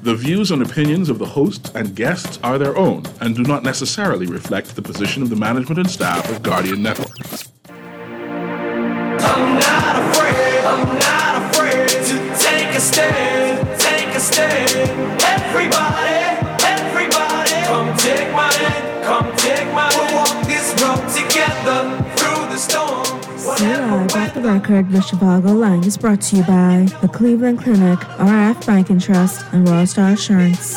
The views and opinions of the hosts and guests are their own and do not necessarily reflect the position of the management and staff of Guardian Network. I'm not afraid to take a stand, Everybody, come take my hand, we'll walk this road together through the storm. Live off the record with Chicago Lang is brought to you by the Cleveland Clinic, RF Bank and Trust, and Royal Star Insurance.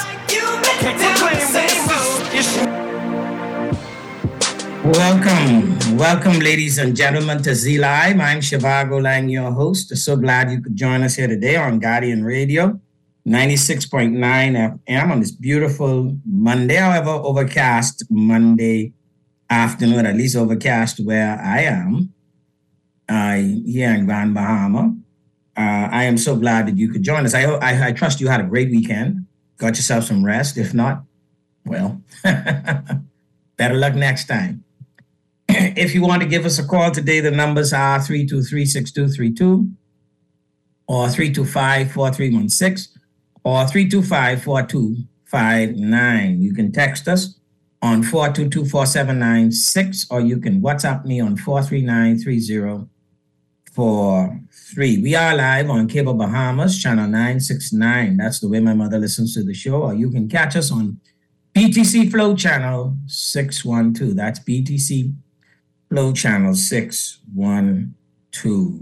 Welcome, ladies and gentlemen, to Z Live. I'm Shivago Lang, your host. So glad you could join us here today on Guardian Radio, 96.9 FM on this beautiful Monday, however, overcast Monday afternoon, at least overcast where I am, here in Grand Bahama. I am so glad that you could join us. I trust you had a great weekend, got yourself some rest. If not, well, better luck next time. If you want to give us a call today, the numbers are 323-6232 or 325-4316 or 325-4259. You can text us on 422-4796 or you can WhatsApp me on 439-3043. We are live on Cable Bahamas, channel 969. That's the way my mother listens to the show. Or you can catch us on BTC Flow channel 612. That's BTC Flow channel 612.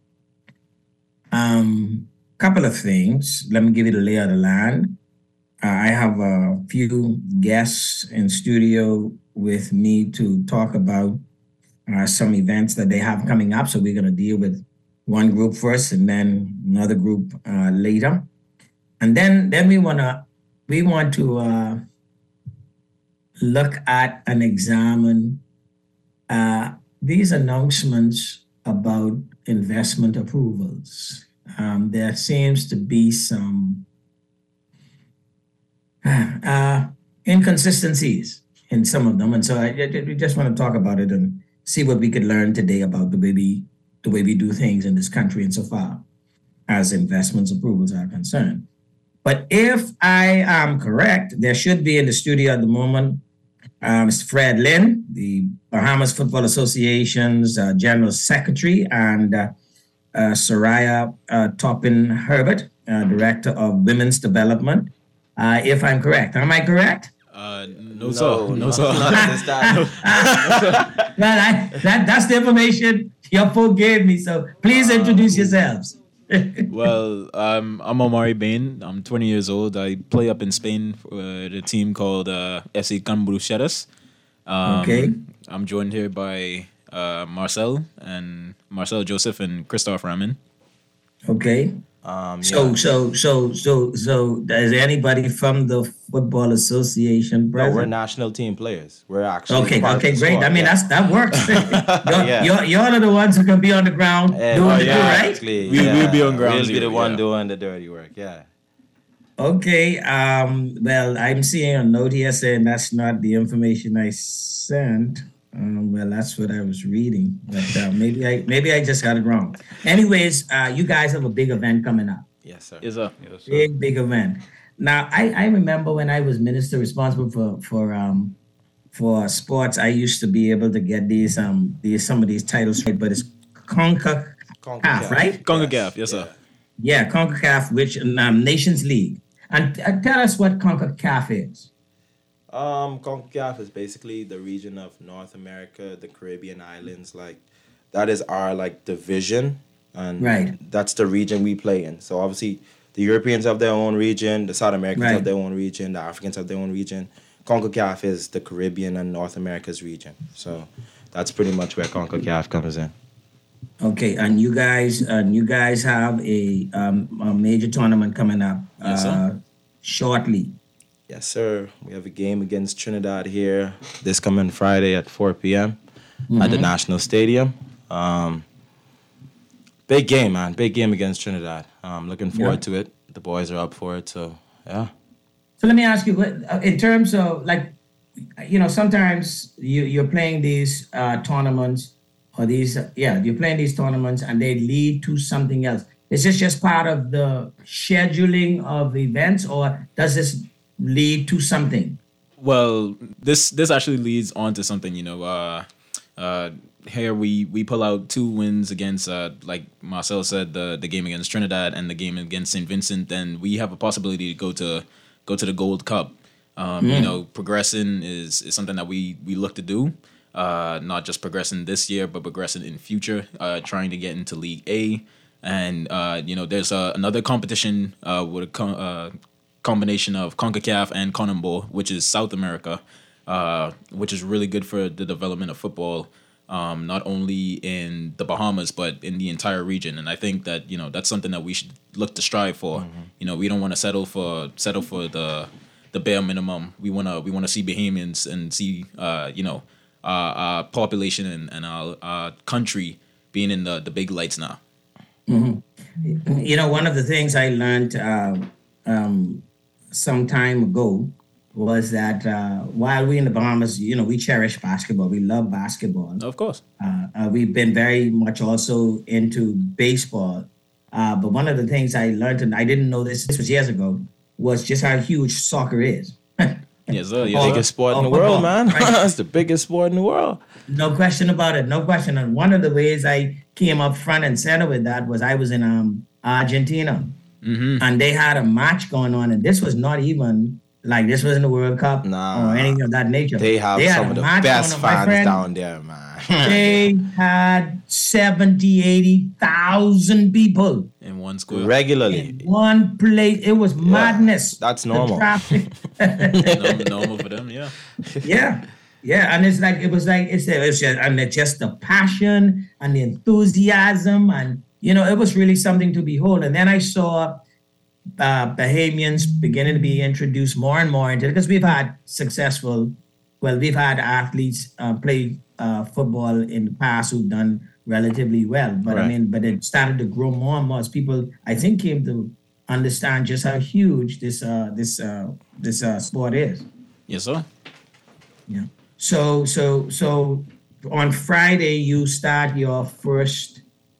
Couple of things. Let me give you the lay of the land. I have a few guests in studio with me to talk about some events that they have coming up. So we're going to deal with one group first and then another group later. And then we want to look at and examine these announcements about investment approvals. There seems to be some inconsistencies in some of them. And so we just want to talk about it and see what we could learn today about the way we do things in this country insofar as investments approvals are concerned. But if I am correct, there should be in the studio at the moment Mr. Fred Lynn, the Bahamas Football Association's General Secretary, and Soraya Toppin Herbert, Director of Women's Development. If I'm correct. Am I correct? No, sir. Well, that's the information your folk gave me, so please introduce yourselves. Well, I'm Omari Bain. I'm 20 years old. I play up in Spain for the team called FC Can Bruxelas. Okay. I'm joined here by Marcel Joseph and Christoph Ramin. Okay. So is anybody from the Football Association present? No, we're national team players. We're actually okay, great. Squad, I mean, that works. Y'all are the ones who can be on the ground doing the do, right? Exactly. We'll be on ground. We'll be the one doing the dirty work. Yeah. Okay. Well, I'm seeing a note here saying that's not the information I sent. Well, that's what I was reading, but maybe I just got it wrong. Anyways, you guys have a big event coming up. Yes, sir. Yes, sir. Big event. Now, I remember when I was minister responsible for sports, I used to be able to get some of these titles right, but it's CONCACAF, right? CONCACAF, yes, sir. Yeah, CONCACAF, which Nations League. And tell us what CONCACAF is. CONCACAF is basically the region of North America, the Caribbean islands. Like that is our division, and that's the region we play in. So obviously, the Europeans have their own region, the South Americans have their own region, the Africans have their own region. CONCACAF is the Caribbean and North America's region. So that's pretty much where CONCACAF comes in. Okay, and you guys have a major tournament coming up shortly. Yes, sir. We have a game against Trinidad here this coming Friday at 4 p.m. At the National Stadium. Big game, man. Big game against Trinidad. Looking forward to it. The boys are up for it, so yeah. So let me ask you, in terms of sometimes you're playing these tournaments or you're playing these tournaments and they lead to something else. Is this just part of the scheduling of events, or does this lead to something? Well, this actually leads on to something. Here we pull out 2 wins against, like Marcel said, the game against Trinidad and the game against St. Vincent. Then we have a possibility to go to the Gold Cup. Progressing is something that we look to do. Not just progressing this year, but progressing in future. Trying to get into League A, and there's another competition with a combination of CONCACAF and CONMEBOL, which is South America, which is really good for the development of football. Not only in the Bahamas but in the entire region, and I think that that's something that we should look to strive for. We don't want to settle for the bare minimum. We wanna see Bahamians and see our population and our country being in the big lights now. One of the things I learned some time ago was that while we in the Bahamas, we cherish basketball. We love basketball. Of course. We've been very much also into baseball. But one of the things I learned, and I didn't know this was years ago, was just how huge soccer is. Yes, sir. Yeah. Biggest sport in the world, man. Right? It's the biggest sport in the world. No question about it. No question. And one of the ways I came up front and center with that was I was in Argentina. And they had a match going on, and this was not even like this wasn't the World Cup or anything of that nature. They have some of the best fans down there, man. They had 70, 80,000 people in one square regularly. In one place. It was madness. That's normal. Normal for them, yeah. Yeah, and it's just the passion and the enthusiasm, and it was really something to behold. And then I saw Bahamians beginning to be introduced more and more into it, because we've had athletes play football in the past who've done relatively well, but right. But it started to grow more and more as people, I think, came to understand just how huge this sport is. Yes, sir. Yeah. So on Friday you start your first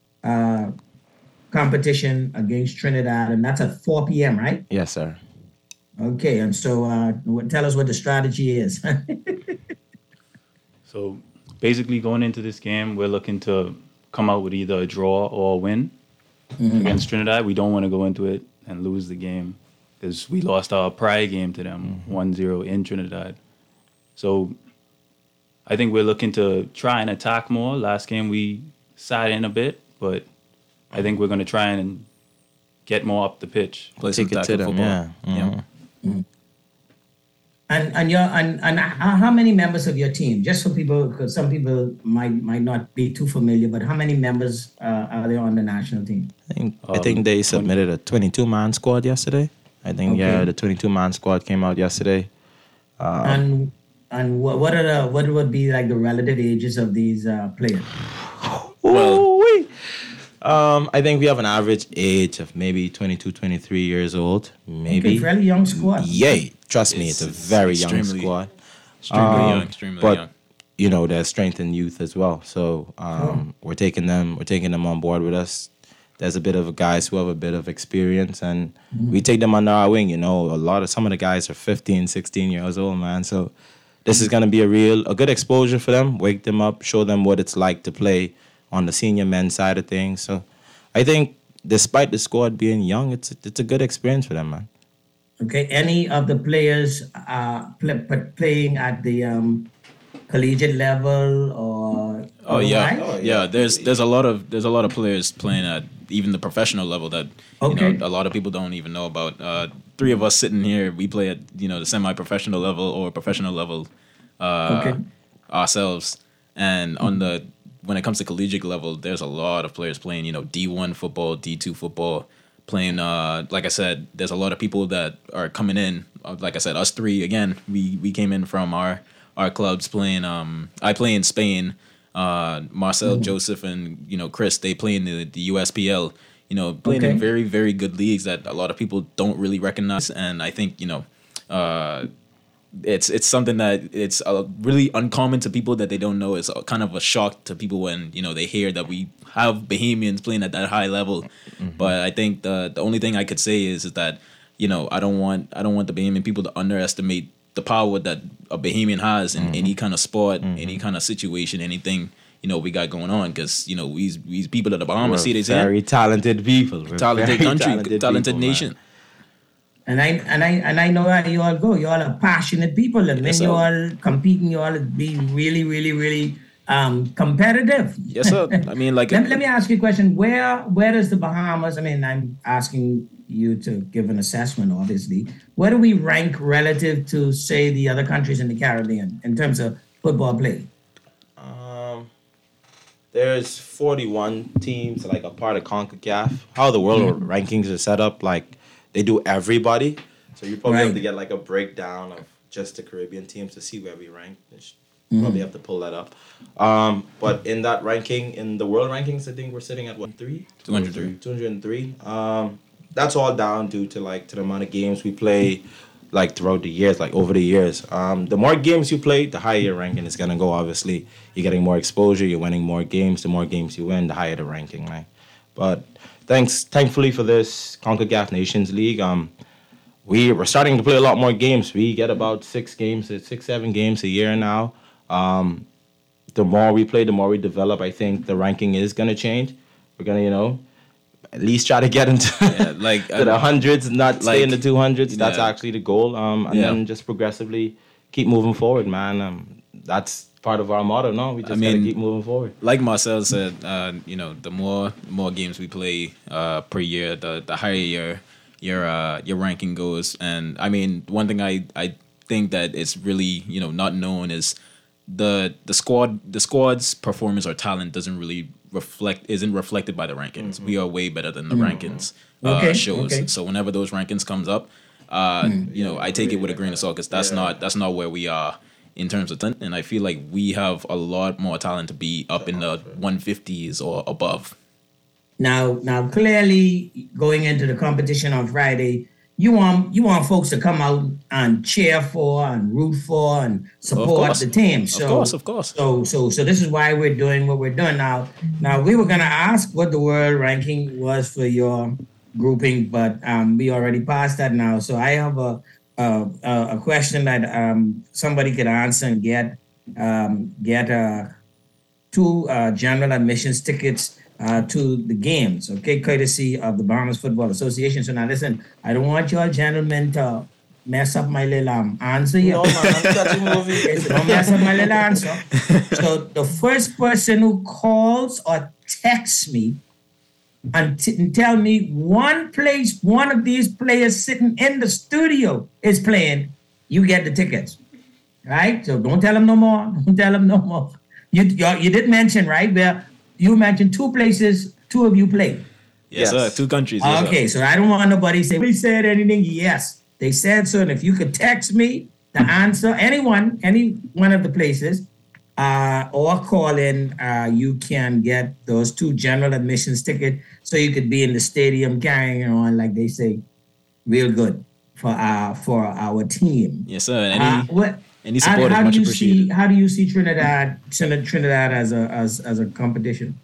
competition against Trinidad, and that's at 4 p.m., right? Yes, sir. Okay, and so tell us what the strategy is. So basically, going into this game, we're looking to come out with either a draw or a win against Trinidad. We don't want to go into it and lose the game, because we lost our prior game to them 1-0 in Trinidad. So I think we're looking to try and attack more. Last game we sat in a bit, but I think we're going to try and get more up the pitch. Play some tackle football. Yeah. And how many members of your team? Just for people, because some people might not be too familiar, but how many members are there on the national team? I think they submitted a 22-man squad yesterday. I think the 22-man squad came out yesterday. And what would be like the relative ages of these players? I think we have an average age of maybe 22, 23 years old. Maybe. Okay, fairly young squad. Yeah, trust me, it's a very young squad. Extremely young. There's strength in youth as well. So we're taking them on board with us. There's a bit of guys who have a bit of experience, and we take them under our wing. Some of the guys are 15, 16 years old, man. So this is going to be a good exposure for them. Wake them up, show them what it's like to play on the senior men's side of things. So I think despite the squad being young, it's a good experience for them, man. Okay. Any of the players playing at the collegiate level or? Yeah. There's a lot of players playing at even the professional level that a lot of people don't even know about. 3 of us sitting here, we play at the semi-professional level or professional level ourselves, and when it comes to collegiate level, there's a lot of players playing, D1 football, D2 football, playing, like I said, there's a lot of people that are coming in. Like I said, us 3, again, we came in from our clubs playing. I play in Spain. Marcel, Joseph, and, Chris, they play in the USPL, playing in very, very good leagues that a lot of people don't really recognize. And I think, it's something that it's really uncommon to people that they don't know. It's kind of a shock to people when they hear that we have Bahamians playing at that high level. But I think the only thing I could say is that I don't want the Bahamian people to underestimate the power that a Bahamian has in any kind of sport, any kind of situation, anything we got going on, because we people at the Bahamas see this very talented people, talented country, talented nation. Man. And I know how you all go. You all are passionate people, and when you all competing, you all be really, really, really competitive. Yes, sir. I mean, like, let me ask you a question. Where does the Bahamas? I mean, I'm asking you to give an assessment. Obviously, where do we rank relative to, say, the other countries in the Caribbean in terms of football play? There's 41 teams, like a part of CONCACAF. How the world rankings are set up, like they do everybody. So you probably have to get like a breakdown of just the Caribbean teams to see where we rank. Probably have to pull that up. But in that ranking, in the world rankings, I think we're sitting at 203. That's all down due to the amount of games we play, like throughout the years, like over the years. The more games you play, the higher your ranking is gonna go. Obviously, you're getting more exposure, you're winning more games. The more games you win, the higher the ranking, right? But thankfully for this CONCACAF Nations League, we're starting to play a lot more games. We get about 6-7 games a year now. The more we play, the more we develop. I think the ranking is gonna change. We're gonna, at least try to get into to the hundreds, not stay in the 200s. That's actually the goal. And then just progressively keep moving forward, man. That's part of our motto. No, we just gotta keep moving forward. Like Marcel said, the more games we play per year, the higher your ranking goes. And I mean, one thing I think that it's really not known is the squad's performance or talent isn't reflected by the rankings. We are way better than the rankings shows. Okay. So whenever those rankings comes up, I take it with a grain of salt, because that's not where we are in terms of talent. And I feel like we have a lot more talent to be up in the 150s or above. Now clearly going into the competition on Friday, you want folks to come out and cheer for and root for and support the team. So, of course. So this is why we're doing what we're doing now. Now, we were going to ask what the world ranking was for your grouping, but we already passed that now. So I have a question that somebody could answer and get 2 general admissions tickets to the games, okay, courtesy of the Bahamas Football Association. So now listen, I don't want you all gentlemen to mess up my little answer here. No, man, that's a movie. So don't mess up my little answer. So the first person who calls or texts me and tell me one of these players sitting in the studio is playing, you get the tickets, right? So don't tell them no more. Don't tell them no more. You did mention, right, where you mentioned 2 places, 2 of you played. Yes, sir. 2 countries. Okay, so I don't want nobody to say, we said anything. Yes, they said so. And if you could text me the answer, any one of the places, or call in, you can get those 2 general admissions tickets, so you could be in the stadium carrying on, like they say, real good for our team. Yes, sir. Any support is much appreciated. How do you see Trinidad as a competition?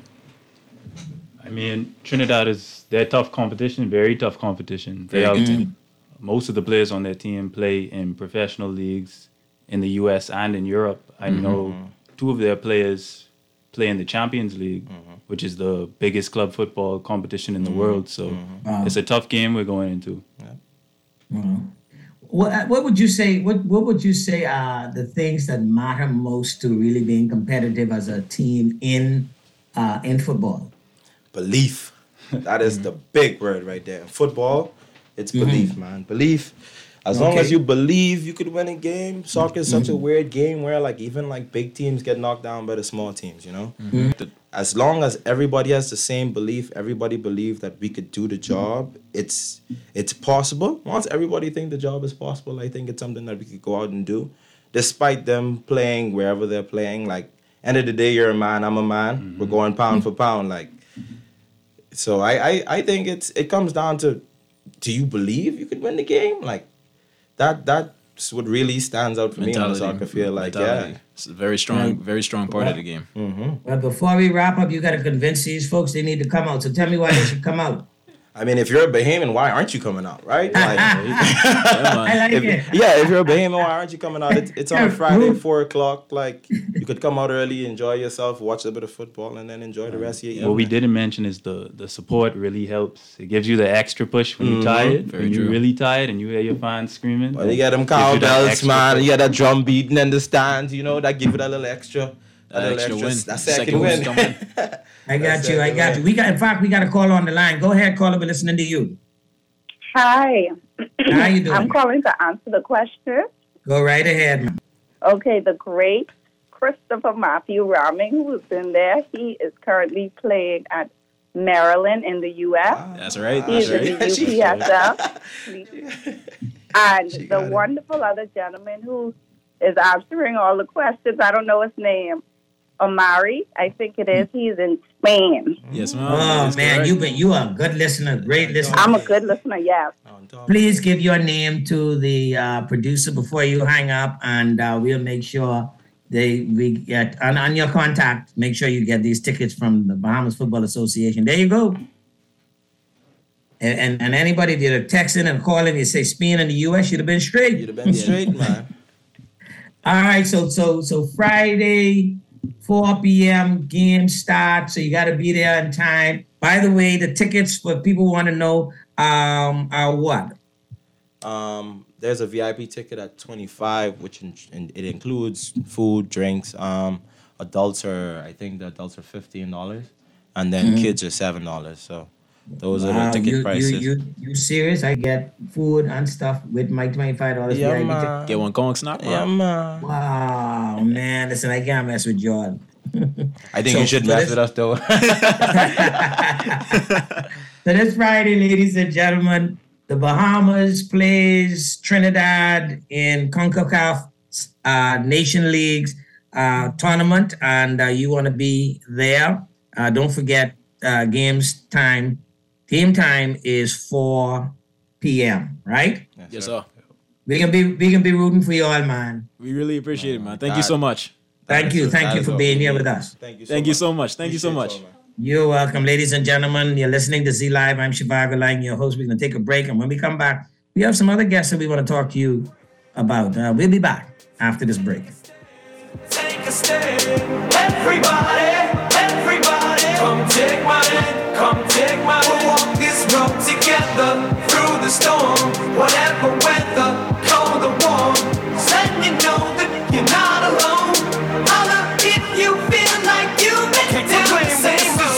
I mean, Trinidad they're tough competition, very tough competition. They have most of the players on their team play in professional leagues in the US and in Europe. I know 2 of their players play in the Champions League, which is the biggest club football competition in the world. So it's a tough game we're going into. Yeah. What would you say? What would you say are the things that matter most to really being competitive as a team in football? Belief. That is the big word right there. In football, it's belief, man. Belief. As long as you believe you could win a game. Soccer is such a weird game where even big teams get knocked down by the small teams. As long as everybody has the same belief, everybody believes that we could do the job, it's possible. Once everybody think the job is possible, I think it's something that we could go out and do. Despite them playing wherever they're playing, end of the day, you're a man, I'm a man. We're going pound for pound. So I think it comes down to, do you believe you could win the game? That that's what really stands out for me on the soccer field. Like, mentality. It's a very strong part of the game. But before we wrap up, you got to convince these folks they need to come out. So tell me why they should come out. I mean, if you're a Bahamian, why aren't you coming out, right? Like, I like it. if you're a Bahamian, why aren't you coming out? It's on Friday, 4 o'clock. Like, you could come out early, enjoy yourself, watch a bit of football, and then enjoy the rest of your evening. What we didn't mention is the support really helps. It gives you the extra push when you're tired, when you're really tired, and you hear your fans screaming. Well, you get them cowbells, man. You get that drum beating in the stands, you know, that give you that little extra. That extra win. That second win. I got you. We got a call on the line. Go ahead, caller. We're listening to you. Hi. How you doing? I'm calling to answer the question. Go right ahead. Okay, the great Christopher Matthew Raming, who's been there, he is currently playing at Maryland in the U.S. That's right. He's in the UPSL. And the wonderful other gentleman who is answering all the questions, I don't know his name. Omari, I think it is. He's in Spain. Yes, ma'am. Oh, man, you are a good listener, great listener. I'm a good listener, yes. Please give your name to the producer before you hang up, and we'll make sure we get on your contact. Make sure you get these tickets from the Bahamas Football Association. There you go. And anybody that are texting and calling, you say Spain and the U.S., you'd have been straight. You'd have been straight, man. All right, so Friday, 4 p.m. game start, so you got to be there in time. By the way, the tickets for people who want to know are what? There's a VIP ticket at $25, which it includes food, drinks. Adults are $15, and then kids are $7. So those are the ticket prices. You serious? I get food and stuff with my $25 Yeah, VIP man. ticket. Get one Kong snack. Yeah, man. Wow, man. Listen, I can't mess with Jordan. I think you should mess with us, though. So this Friday, ladies and gentlemen, the Bahamas plays Trinidad in CONCACAF Nation Leagues tournament, and you want to be there. Don't forget, game time is 4 p.m., right? Yes, sir. We can be rooting for you all, man. We really appreciate it, man. Thank you so much. Thank you for being here with us. Thank you so much. Thank you so much. You're welcome, ladies and gentlemen. You're listening to Z Live. I'm Shivago Lang, your host. We're going to take a break, and when we come back, we have some other guests that we want to talk to you about. We'll be back after this break. Take a stand, everybody, come take my hand, come take my hand. We'll walk this road together through the storm, whatever weather, cold or warm. Letting you know that you're not alone. Holla if you feel like you've been down the same road.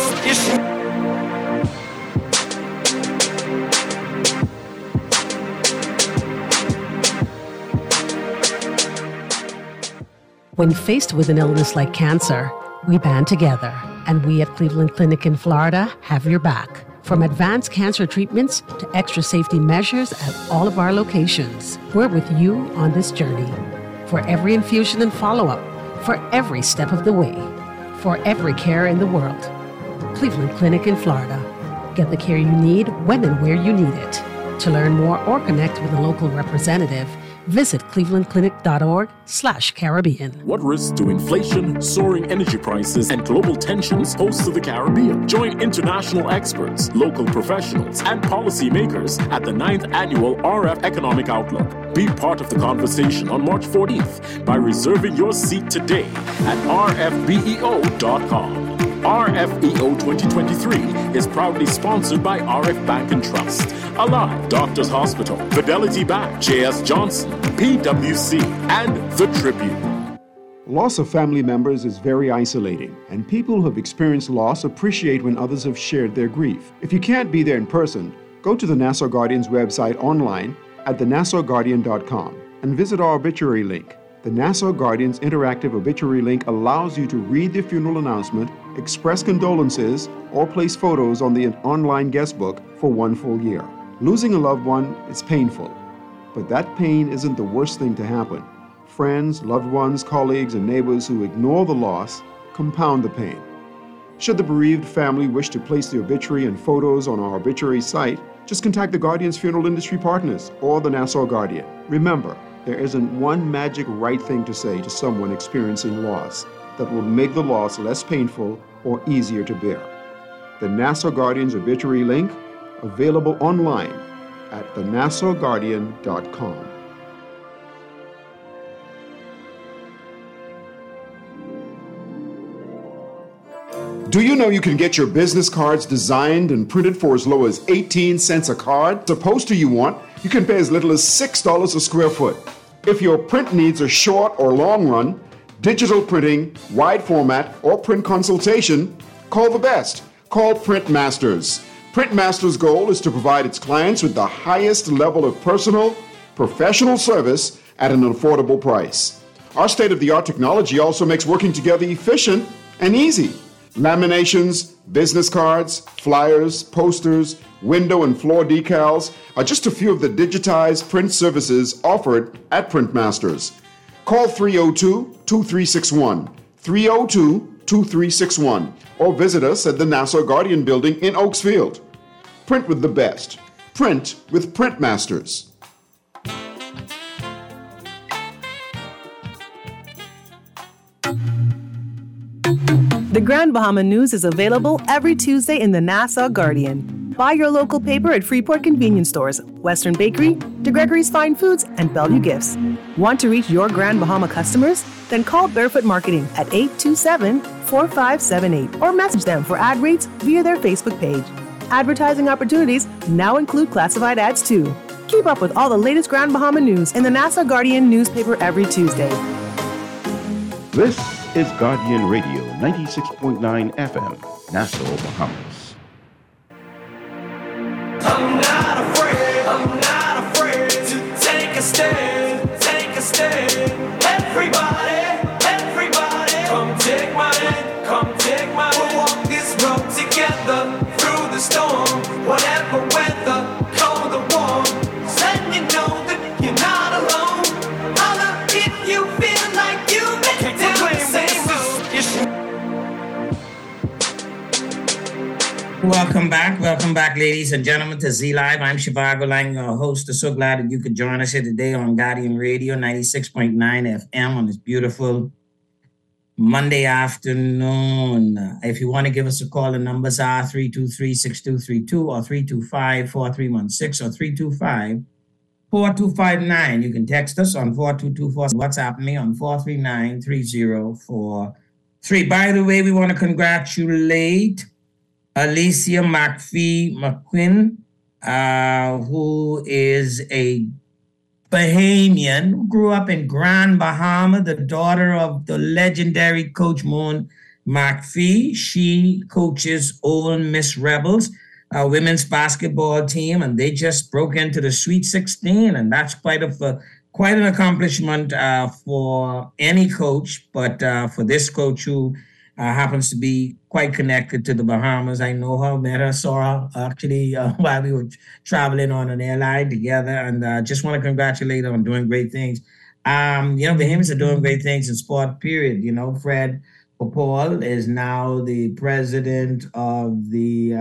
When faced with an illness like cancer, we band together, and we at Cleveland Clinic in Florida have your back. From advanced cancer treatments to extra safety measures at all of our locations, we're with you on this journey. For every infusion and follow-up, for every step of the way, for every care in the world. Cleveland Clinic in Florida. Get the care you need when and where you need it. To learn more or connect with a local representative, visit clevelandclinic.org/Caribbean. What risks do inflation, soaring energy prices, and global tensions pose to the Caribbean? Join international experts, local professionals, and policymakers at the 9th Annual RF Economic Outlook. Be part of the conversation on March 14th by reserving your seat today at rfbeo.com. RFEO 2023 is proudly sponsored by RF Bank and Trust, Alive, Doctors Hospital, Fidelity Bank, J.S. Johnson, PwC, and The Tribune. Loss of family members is very isolating, and people who have experienced loss appreciate when others have shared their grief. If you can't be there in person, go to the Nassau Guardian's website online at thenassauguardian.com and visit our obituary link. The Nassau Guardian's interactive obituary link allows you to read the funeral announcement, express condolences, or place photos on the online guest book for 1 full year. Losing a loved one is painful, but that pain isn't the worst thing to happen. Friends, loved ones, colleagues, and neighbors who ignore the loss compound the pain. Should the bereaved family wish to place the obituary and photos on our obituary site, just contact the Guardian's funeral industry partners or the Nassau Guardian. Remember, There isn't one magic right thing to say to someone experiencing loss that will make the loss less painful or easier to bear. The Nassau Guardian's obituary link, available online at thenassauguardian.com. Do you know you can get your business cards designed and printed for as low as 18 cents a card? The poster you want, you can pay as little as $6 a square foot. If your print needs are short or long run, digital printing, wide format, or print consultation, call the best. Call Printmasters. Printmasters' goal is to provide its clients with the highest level of personal, professional service at an affordable price. Our state-of-the-art technology also makes working together efficient and easy. Laminations, business cards, flyers, posters, window and floor decals are just a few of the digitized print services offered at Printmasters. Call 302-2361, 302-2361, or visit us at the Nassau Guardian Building in Oaksfield. Print with the best. Print with Printmasters. The Grand Bahama News is available every Tuesday in the Nassau Guardian. Buy your local paper at Freeport Convenience Stores, Western Bakery, DeGregory's Fine Foods, and Bellevue Gifts. Want to reach your Grand Bahama customers? Then call Barefoot Marketing at 827-4578 or message them for ad rates via their Facebook page. Advertising opportunities now include classified ads too. Keep up with all the latest Grand Bahama news in the Nassau Guardian newspaper every Tuesday. This is Guardian Radio, 96.9 FM, Nassau, Bahamas. I'm not afraid to take a stand, Everybody, come take my hand, We'll walk this road together through the storm, whatever weather, cold or warm. Letting you know that you're not alone. Holla if you feel like you've been down the same road. Welcome back, ladies and gentlemen, to Z Live. I'm Shivago Lang, your host. I'm so glad that you could join us here today on Guardian Radio, 96.9 FM on this beautiful Monday afternoon. If you want to give us a call, the numbers are 323-6232 or 325-4316 or 325-4259. You can text us on 4224. WhatsApp me on 439-3043. By the way, we want to congratulate Alicia McPhee McQuinn, who is a Bahamian who grew up in Grand Bahama, the daughter of the legendary Coach Moan McPhee. She coaches Ole Miss Rebels, a women's basketball team, and they just broke into the Sweet 16, and that's quite an accomplishment for any coach, but for this coach who happens to be quite connected to the Bahamas. I know her, met her, saw her actually while we were traveling on an airline together, and just want to congratulate her on doing great things. Bahamians are doing great things in sport, period. Fred Paul is now the president of the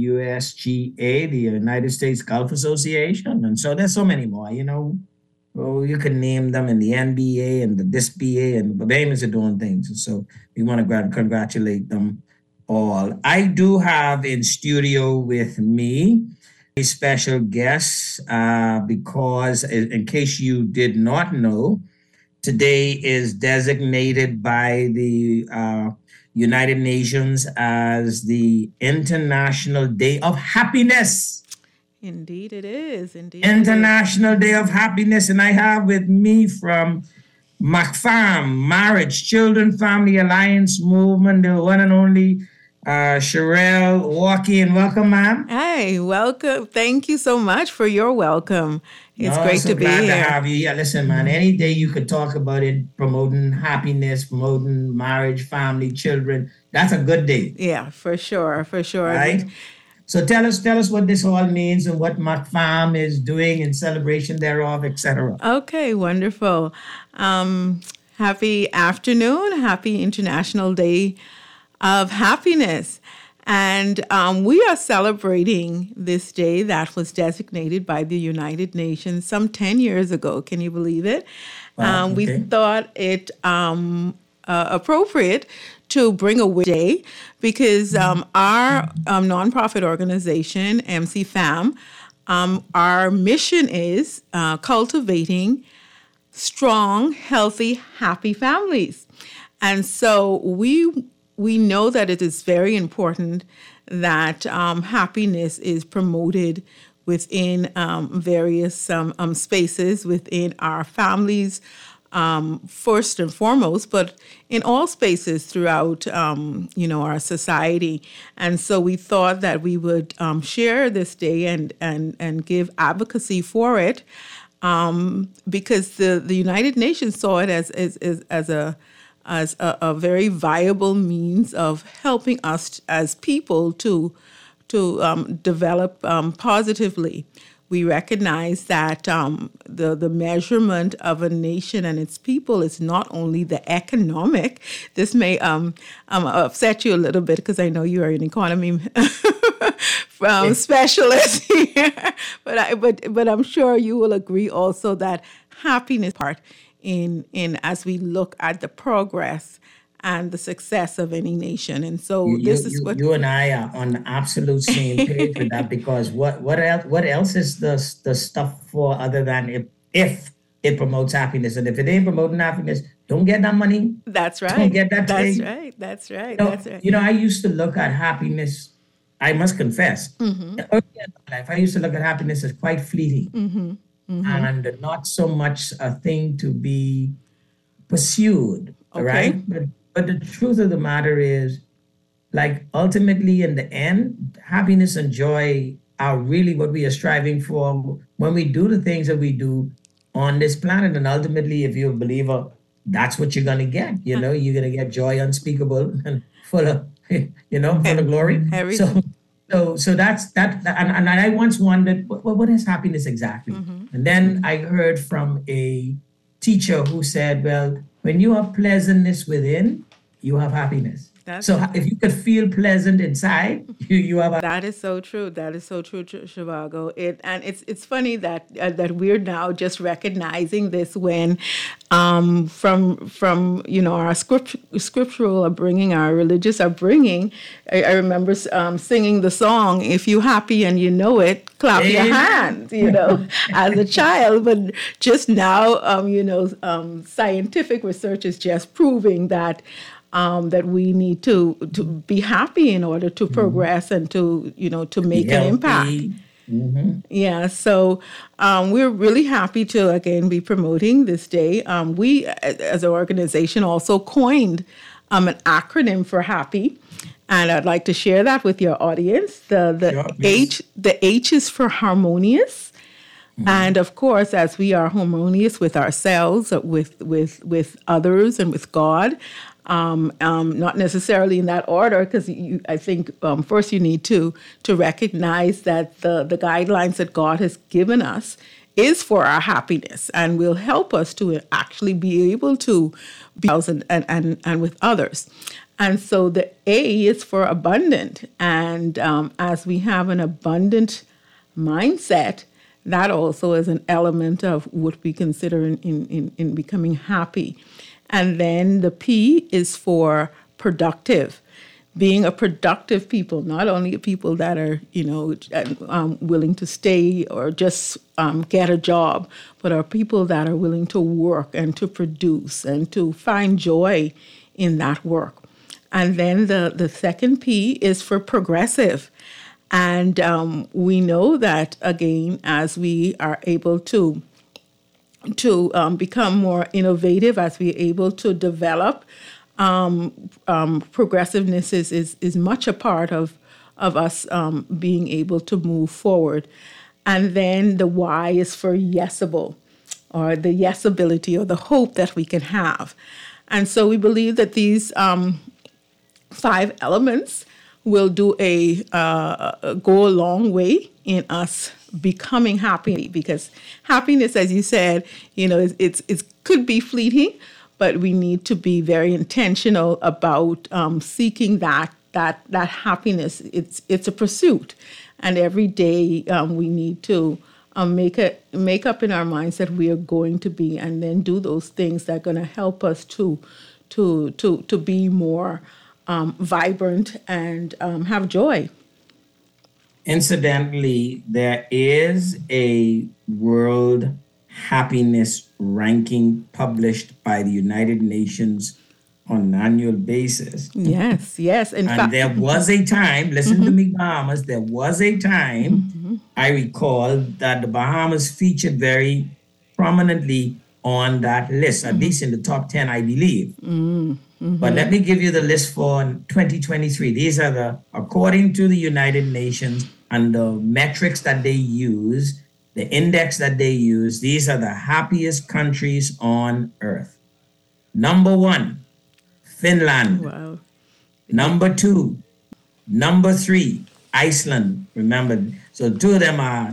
USGA, the United States Golf Association, and so there's so many more, Well, you can name them in the NBA and the DISBA, and the Bahamians are doing things. And so we want to congratulate them all. I do have in studio with me a special guest because, in case you did not know, today is designated by the United Nations as the International Day of Happiness. Indeed it is. Indeed. International Day of Happiness. And I have with me from MACFAM, Marriage, Children, Family Alliance Movement, the one and only Sherelle Walkie. And welcome, ma'am. Hey, welcome. Thank you so much for your welcome. It's great to be here. Glad to have you. Yeah, listen, man, any day you could talk about it, promoting happiness, promoting marriage, family, children, that's a good day. Yeah, for sure. Right? So tell us what this all means and what MACFAM is doing in celebration thereof, etc. Okay, wonderful. Happy afternoon. Happy International Day of Happiness. And we are celebrating this day that was designated by the United Nations some 10 years ago. Can you believe it? Wow, We thought it appropriate to bring a day because our nonprofit organization, MC-FAM, our mission is cultivating strong, healthy, happy families. And so we know that it is very important that happiness is promoted within various spaces within our families, first and foremost, but in all spaces throughout, our society. And so we thought that we would share this day and give advocacy for it, because the United Nations saw it as a very viable means of helping us as people to develop positively. We recognize that the measurement of a nation and its people is not only the economic. This may upset you a little bit because I know you are an economy specialist here, but I'm sure you will agree also that happiness part in as we look at the progress and the success of any nation. And so this is what you and I are on the absolute same page with that, because what else is the stuff for other than if it promotes happiness? And if it ain't promoting happiness, don't get that money. That's right. Don't get that That's thing. right. That's right. That's right. I used to look at happiness, I must confess, early in my life, I used to look at happiness as quite fleeting. And not so much a thing to be pursued, right? But the truth of the matter is, like, ultimately in the end, happiness and joy are really what we are striving for when we do the things that we do on this planet. And ultimately, if you're a believer, that's what you're going to get. You're going to get joy unspeakable and full of, full of glory. So that's that. And I once wondered, what is happiness exactly? And then I heard from a teacher who said, well, when you have pleasantness within, you have happiness. If you could feel pleasant inside, you have. That is so true. That is so true, Zhivago. It's funny that we're now just recognizing this when, from our scriptural upbringing, our religious upbringing. I remember singing the song, "If you're happy and you know it, clap your hands." As a child, but just now, scientific research is just proving that. That we need to be happy in order to progress and to make an impact. Yeah, so we're really happy to again be promoting this day. We, as an organization, also coined an acronym for happy, and I'd like to share that with your audience. The H is for harmonious. And of course, as we are harmonious with ourselves, with others, and with God, not necessarily in that order, because I think first you need to recognize that the guidelines that God has given us is for our happiness and will help us to actually be able to be and with others. And so the A is for abundant. And as we have an abundant mindset, that also is an element of what we consider in becoming happy. And then the P is for productive, being a productive people, not only people that are, willing to stay or just get a job, but are people that are willing to work and to produce and to find joy in that work. And then the second P is for progressive. And we know that, again, as we are able to become more innovative, as we're able to develop, progressiveness is much a part of us being able to move forward. And then the Y is for yesable, or the yesability, or the hope that we can have. And so we believe that these 5 elements will go a long way in us becoming happy, because happiness, as you said, it could be fleeting, but we need to be very intentional about seeking that that happiness, it's a pursuit, and every day we need to make up in our minds that we are going to be, and then do those things that are going to help us to be more vibrant and have joy. Incidentally, there is a world happiness ranking published by the United Nations on an annual basis. Yes. And there was a time, listen to me, Bahamas, there was a time, I recall, that the Bahamas featured very prominently on that list, at least in the top 10, I believe. But let me give you the list for 2023. These are according to the United Nations and the metrics that they use, the index that they use, these are the happiest countries on earth. Number 1, Finland. Wow. Number 2, number 3, Iceland. Remember, so 2 of them are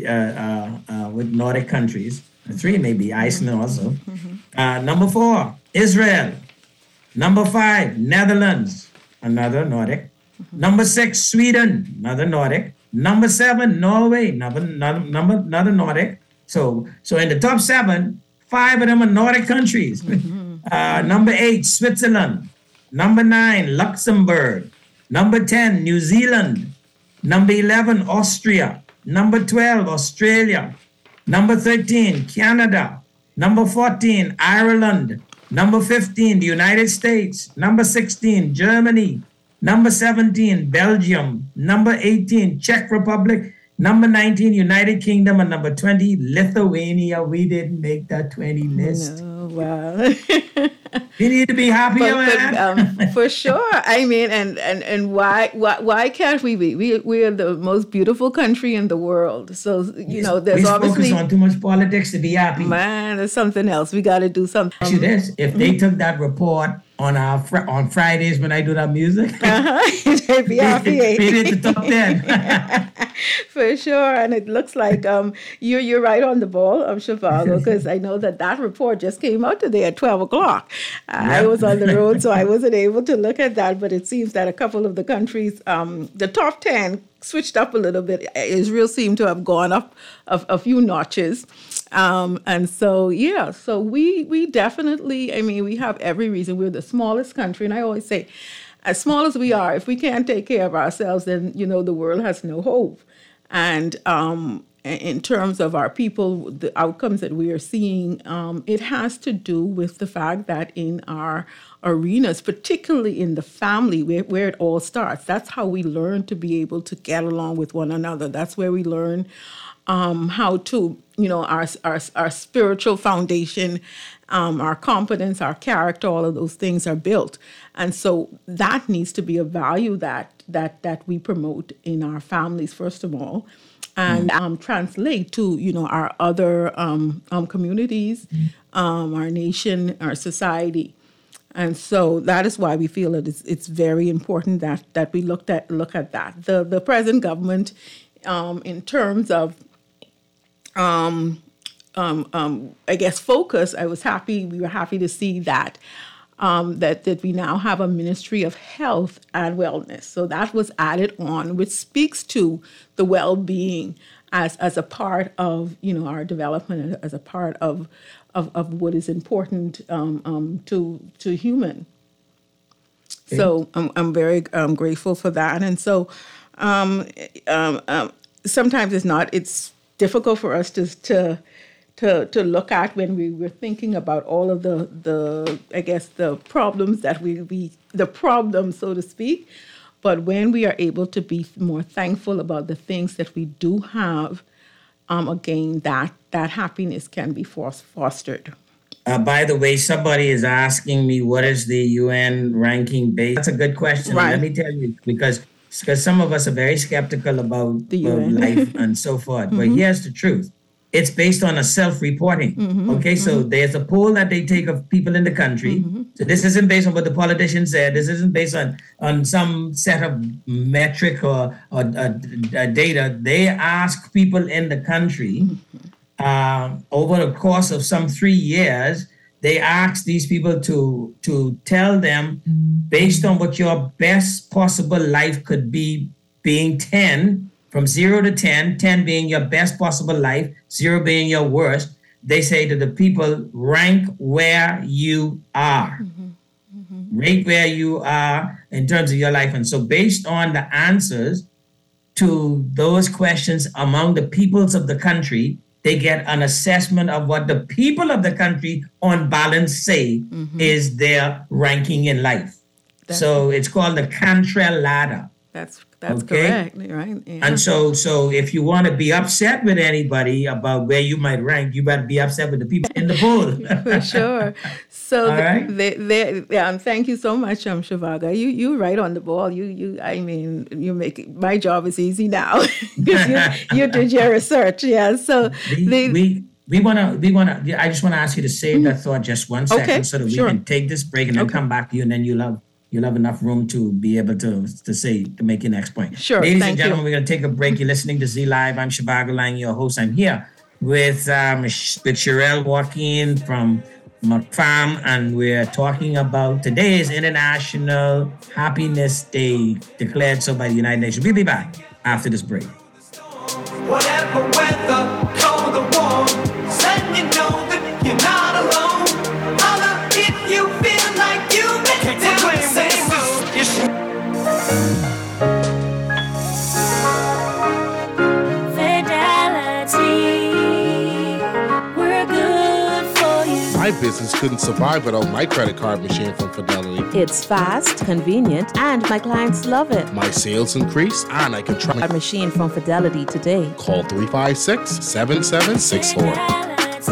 with Nordic countries. 3 may be Iceland also. Number 4, Israel. Number 5, Netherlands, another Nordic. Number 6, Sweden, another Nordic. Number 7, Norway, another Nordic. So in the top 7, 5 of them are Nordic countries. Number 8, Switzerland. Number 9, Luxembourg. Number 10, New Zealand. Number 11, Austria. Number 12, Australia. Number 13, Canada. Number 14, Ireland. Number 15, the United States. Number 16, Germany. Number 17, Belgium. Number 18, Czech Republic. Number 19, United Kingdom. And number 20, Lithuania. We didn't make that 20 list. No, wow. We need to be happier, man. For sure. I mean, and why can't we be? We are the most beautiful country in the world. So, there's obviously... focus on too much politics to be happy. Man, there's something else. We got to do something. If they took that report on Fridays when I do that music, they'd be happy. They'd hit the top 10. For sure. And it looks like you're right on the ball, Zhivago, because I know that report just came out today at 12 o'clock. I was on the road, so I wasn't able to look at that, but it seems that a couple of the countries, the top 10 switched up a little bit. Israel seemed to have gone up a few notches. And so, so we definitely, I mean, we have every reason. We're the smallest country. And I always say, as small as we are, if we can't take care of ourselves, then, the world has no hope. And in terms of our people, the outcomes that we are seeing, it has to do with the fact that in our arenas, particularly in the family, where it all starts, that's how we learn to be able to get along with one another. That's where we learn how to, our spiritual foundation, our competence, our character, all of those things are built. And so that needs to be a value that we promote in our families, first of all, and translate to, our other communities, our nation, our society. And so that is why we feel that it's very important that we look at that. The present government, in terms of I guess focus, we were happy to see that that we now have a Ministry of Health and Wellness. So that was added on, which speaks to the well-being as a part of our development, as a part of what is important to human. Okay. So I'm very grateful for that. And so sometimes it's difficult for us to look at when we were thinking about all of the problems that the problems, so to speak. But when we are able to be more thankful about the things that we do have, again, that happiness can be fostered. By the way, somebody is asking me, what is the UN ranking based? That's a good question. Right. Let me tell you, because some of us are very skeptical about life and so forth. But here's the truth. It's based on a self-reporting. Okay, so there's a poll that they take of people in the country. So this isn't based on what the politicians said. This isn't based on some set of metric or data. They ask people in the country over the course of some 3 years they ask these people to tell them based on what your best possible life could be, being 10, from 0 to 10, 10 being your best possible life, 0 being your worst. They say to the people, rank where you are. Rate where you are in terms of your life. And so based on the answers to those questions among the peoples of the country, they get an assessment of what the people of the country on balance say is their ranking in life. So it's called the Cantrell ladder. That's correct, right? Yeah. And so if you want to be upset with anybody about where you might rank, you better be upset with the people in the poll. For sure. So All right. Thank you so much, Zhivago. You right on the ball. You make my job is easy now because you did your research. Yeah. So we wanna. I just want to ask you to save that thought just 1 second, so that we can take this break and then come back to you, and then you'll have enough room to be able to make your next point. Sure. Ladies and gentlemen, we're going to take a break. You're listening to Z Live. I'm Zhivago Lang, your host. I'm here with Sherelle Joaquin from McFarm, and we're talking about today is International Happiness Day, declared so by the United Nations. We'll be back after this break. Whatever weather, cold or warm, letting you know that you're not alone. Holla if you feel like you make it down the same road. My business couldn't survive without my credit card machine from Fidelity. It's fast, convenient, and my clients love it. My sales increase, and I can try my machine from Fidelity today. Call 356-7764.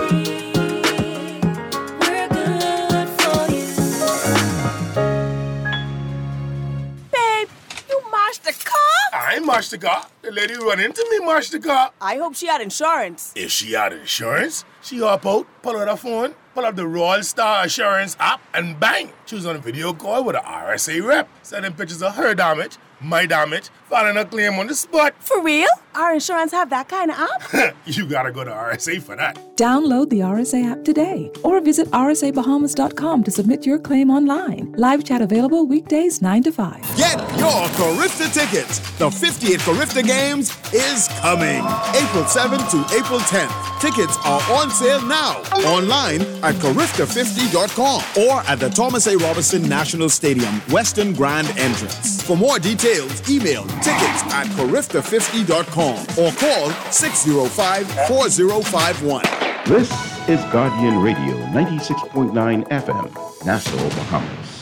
I mashed the car. The lady run into me, mashed the car. I hope she had insurance. If she had insurance, she hop out, pull out her phone, pull up the Royal Star Assurance app, and bang! She was on a video call with an RSA rep, sending pictures of her damage, my damage, filing a claim on the spot. For real? Our insurance have that kind of app? You gotta go to RSA for that. Download the RSA app today or visit rsabahamas.com to submit your claim online. Live chat available weekdays 9 to 5. Get your Carifta tickets. The 58th Carifta Games is coming. April 7th to April 10th. Tickets are on sale now. Online at Carifta50.com or at the Thomas A. Robinson National Stadium, Western Grand Entrance. For more details, email tickets@Carifta50.com or call 605-4051. This is Guardian Radio 96.9 FM, Nassau, Bahamas.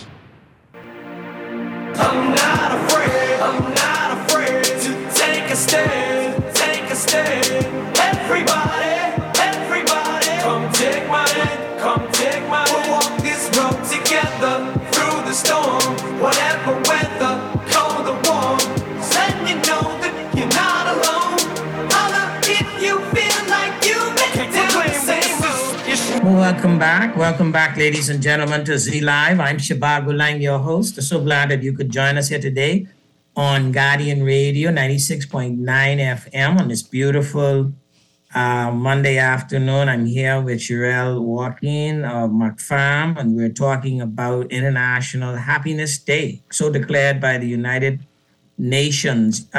I'm not afraid to take a stand, take a stand. Everybody, come take my hand, come take my hand. We'll walk this road together through the storm, whatever weather, cold or warm. Letting you know that you're not alone. Holla if you feel like you make it down the same road. Welcome back, ladies and gentlemen, to Z Live. I'm Zhivago Lang, your host. I'm so glad that you could join us here today on Guardian Radio 96.9 FM on this beautiful Monday afternoon. I'm here with Sherelle Joaquin of McFarm, and we're talking about International Happiness Day, so declared by the United Nations.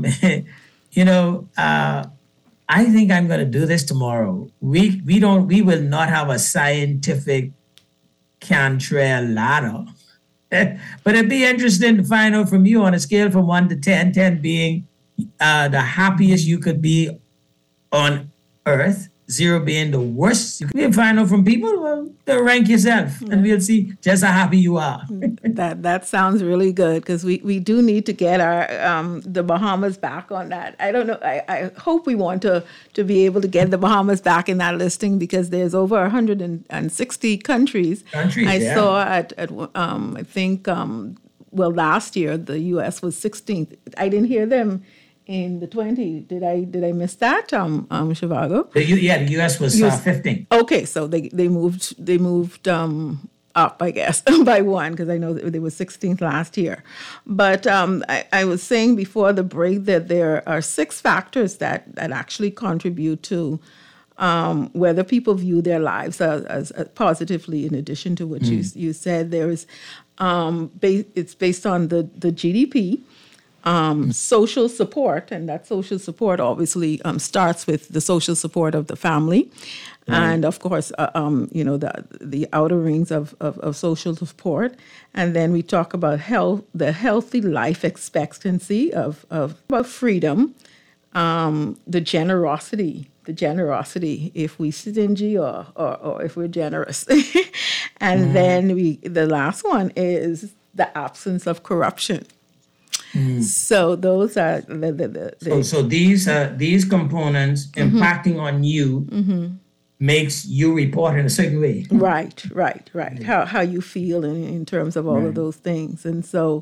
I think I'm going to do this tomorrow. We will not have a scientific Cantrell ladder, but it'd be interesting to find out from you on a scale from 1 to 10, 10 being the happiest you could be on Earth, 0 being the worst. You can find out from people. Well, rank yourself, and we'll see just how happy you are. That sounds really good, because we do need to get our the Bahamas back on that. I don't know. I hope we want to be able to get the Bahamas back in that listing, because there's over 160 countries. I saw at I think last year the U.S. was 16th. I didn't hear them in the 20. Did I miss that, Zhivago? The U.S. was 15. Okay, so they moved up, I guess, by 1, because I know that they were 16th last year. But I was saying before the break that there are 6 factors that actually contribute to whether people view their lives as positively. In addition to what you said, there is it's based on the GDP. Social support, and that social support obviously starts with the social support of the family, and of course, the outer rings of social support, and then we talk about the healthy life expectancy of freedom, the generosity if we stingy or if we're generous, and then the last one is the absence of corruption. So those are so these components impacting on you makes you report in a certain way. Right. How you feel in terms of all of those things, and so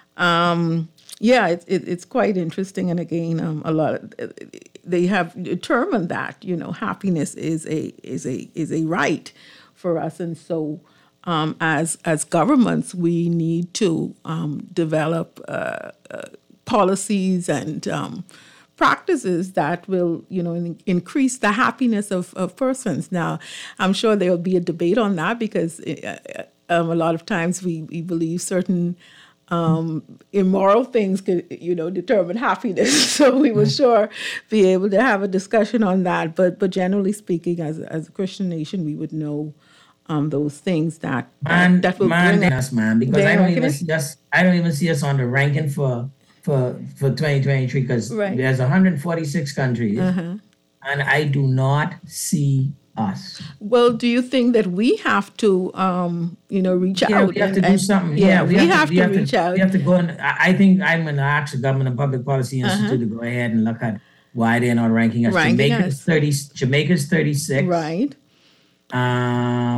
it's quite interesting. And again, a lot they have determined that happiness is a right for us, and so. As governments, we need to develop policies and practices that will, increase the happiness of persons. Now, I'm sure there will be a debate on that because a lot of times we believe certain immoral things could, determine happiness. So we will sure be able to have a discussion on that. But generally speaking, as a Christian nation, we would know. Those things that will bring us, man, because I don't even see us on the ranking for 2023 because there's 146 countries, and I do not see us. Well, do you think that we have to, reach out? We have to do something. We have to reach out. We have to go, and I think I'm going to ask the Government and Public Policy Institute to go ahead and look at why they're not ranking us. Jamaica's 36. Right. I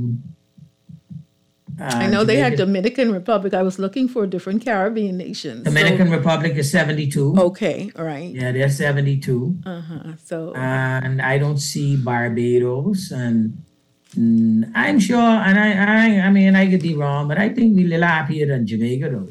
know they had Dominican Republic. I was looking for different Caribbean nations. Dominican Republic is 72. Okay, all right. Yeah, they're 72. So, and I don't see Barbados, and I'm sure, and I mean, I could be wrong, but I think we're a little happier than Jamaica, though.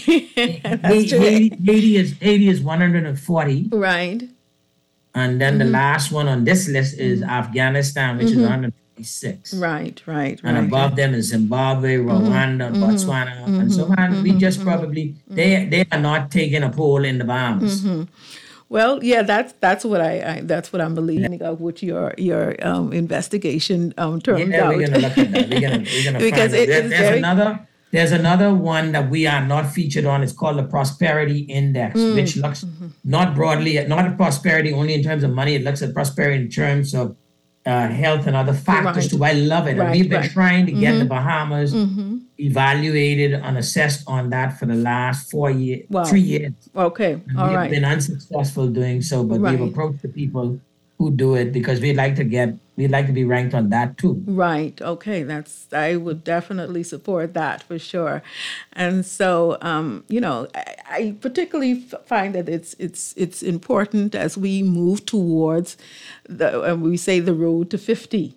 Haiti is 140. Right. And then the last one on this list is Afghanistan, which is 156. Right. And above them is Zimbabwe, Rwanda, Botswana. And so on. We just probably, they are not taking a poll in the Bahamas. Well, yeah, that's what I'm believing of what your investigation turns out. We're gonna look at that. We're gonna because find out. There's another one that we are not featured on. It's called the Prosperity Index, which looks not broadly, not at prosperity only in terms of money. It looks at prosperity in terms of health and other factors too. I love it. And we've been trying to get the Bahamas evaluated and assessed on that for the last 3 years. Okay, and we've been unsuccessful doing so, but we've approached the people who do it because we'd like to be ranked on that too. Right. Okay. I would definitely support that for sure. And so, I particularly find that it's important as we move towards we say the road to 50,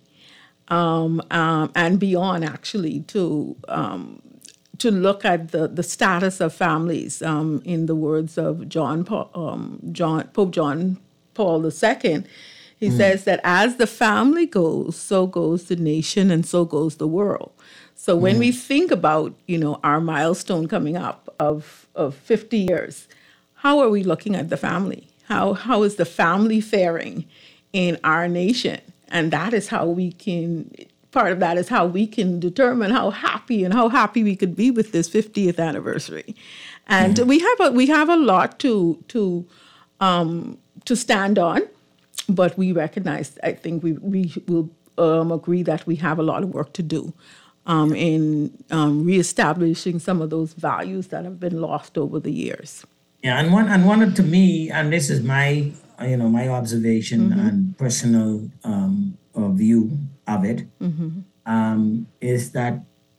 and beyond actually to look at the status of families, in the words of Pope John Paul II. He says that as the family goes, so goes the nation and so goes the world. So when we think about, our milestone coming up of 50 years, how are we looking at the family? How is the family faring in our nation? And that is how part of that is how we can determine how happy we could be with this 50th anniversary. And we have a lot to stand on. But we recognize, I think we will agree that we have a lot of work to do in reestablishing some of those values that have been lost over the years. Yeah, and one to me, and this is my observation and personal view of it, is that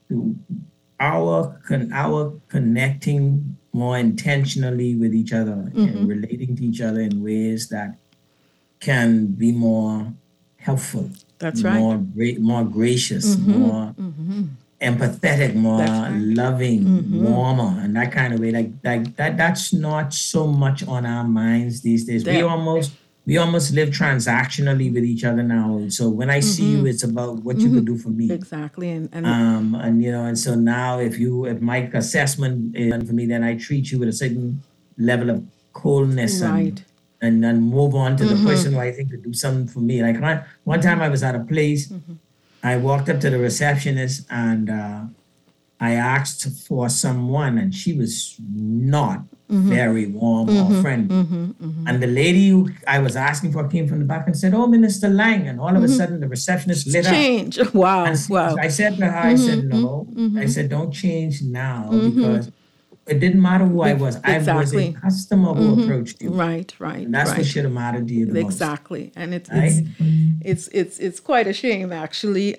our connecting more intentionally with each other and relating to each other in ways that can be more helpful. That's right. More gracious, more empathetic, more loving, warmer, and that kind of way. Like that. That's not so much on our minds these days. we almost live transactionally with each other now. So when I see you, it's about what you could do for me. Exactly. And so now if my assessment is done for me, then I treat you with a certain level of coldness and then move on to the person who I think could do something for me. Like one time I was at a place, I walked up to the receptionist and I asked for someone, and she was not very warm or friendly. And the lady who I was asking for came from the back and said, "Oh, Minister Lang." And all of a sudden, the receptionist lit change. up. Wow. I said to her, I said, "No." I said, "Don't change now because it didn't matter who I was. I was a customer who approached you." Right. And that's what should have mattered to you the most. Exactly. And it's quite a shame, actually.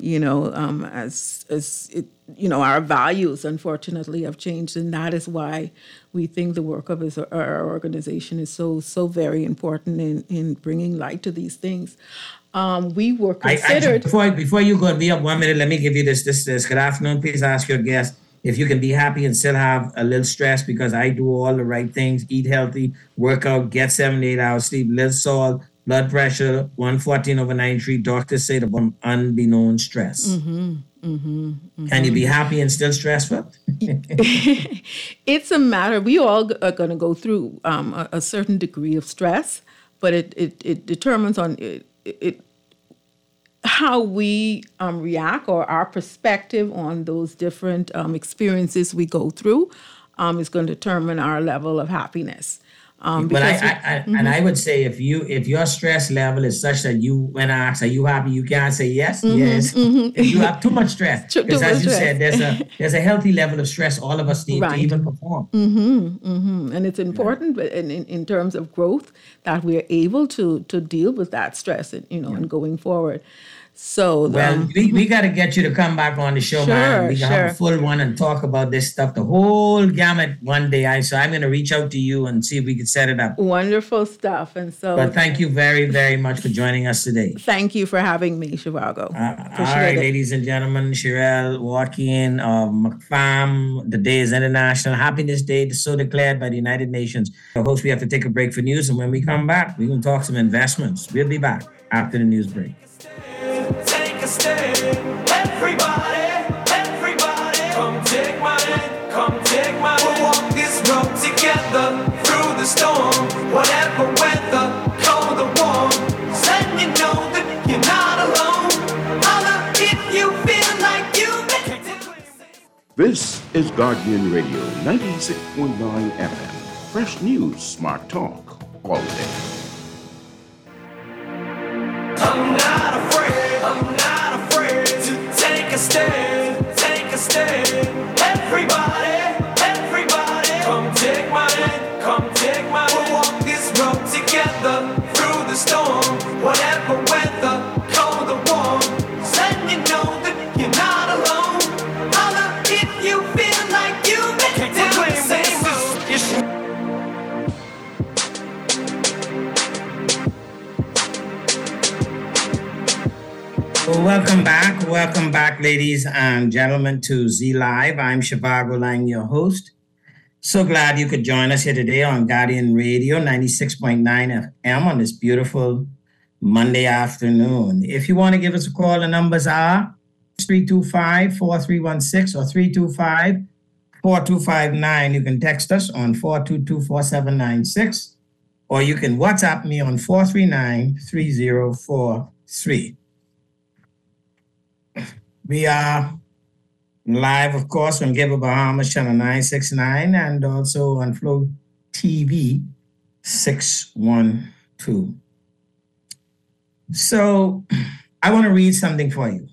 Our values, unfortunately, have changed, and that is why we think the work of our organization is so very important in bringing light to these things. We were considered. Before you go, be up 1 minute. Let me give you this. Good afternoon. Please ask your guest if you can be happy and still have a little stress, because I do all the right things: eat healthy, work out, get 7 to 8 hours sleep, little salt, blood pressure 114/93. Doctors say the unbeknown stress. Can you be happy and still stressful? It's a matter. We all are going to go through a certain degree of stress, but it determines on it how we react, or our perspective on those different experiences we go through is going to determine our level of happiness. But I would say if your stress level is such that when asked, "Are you happy?" you can't say yes. If you have too much stress, because as you said, there's a healthy level of stress all of us need to even perform. And it's important, but in terms of growth, that we're able to deal with that stress, and going forward. So we got to get you to come back on the show, man. We can have a full one and talk about this stuff, the whole gamut one day. So I'm going to reach out to you and see if we can set it up. Wonderful stuff. And so, but thank you very, very much for joining us today. Thank you for having me, Zhivago. All right, ladies and gentlemen, Sherelle Watkin of McFam. The day is International Happiness Day, so declared by the United Nations. So, host, we have to take a break for news, and when we come back, we're going to talk some investments. We'll be back after the news break. Take a stand, everybody, come take my hand, we'll walk this road together through the storm, whatever weather, cold or warm, letting you know that you're not alone, holla if you feel like you make it. This is Guardian Radio 96.9 FM. Fresh news, smart talk, all day. I'm not afraid to take a stand, everybody, come take my hand, we'll walk this road together through the storm, whatever weather, cold or warm, letting you know that you're not alone, holla if you feel like you make it down the same road. Welcome back, ladies and gentlemen, to Z Live. I'm Zhivago Lang, your host. So glad you could join us here today on Guardian Radio 96.9 FM on this beautiful Monday afternoon. If you want to give us a call, the numbers are 325-4316 or 325-4259. You can text us on 422-4796, or you can WhatsApp me on 439-3043. We are live, of course, on Gable Bahamas channel 969 and also on Flow TV 612. So I want to read something for you.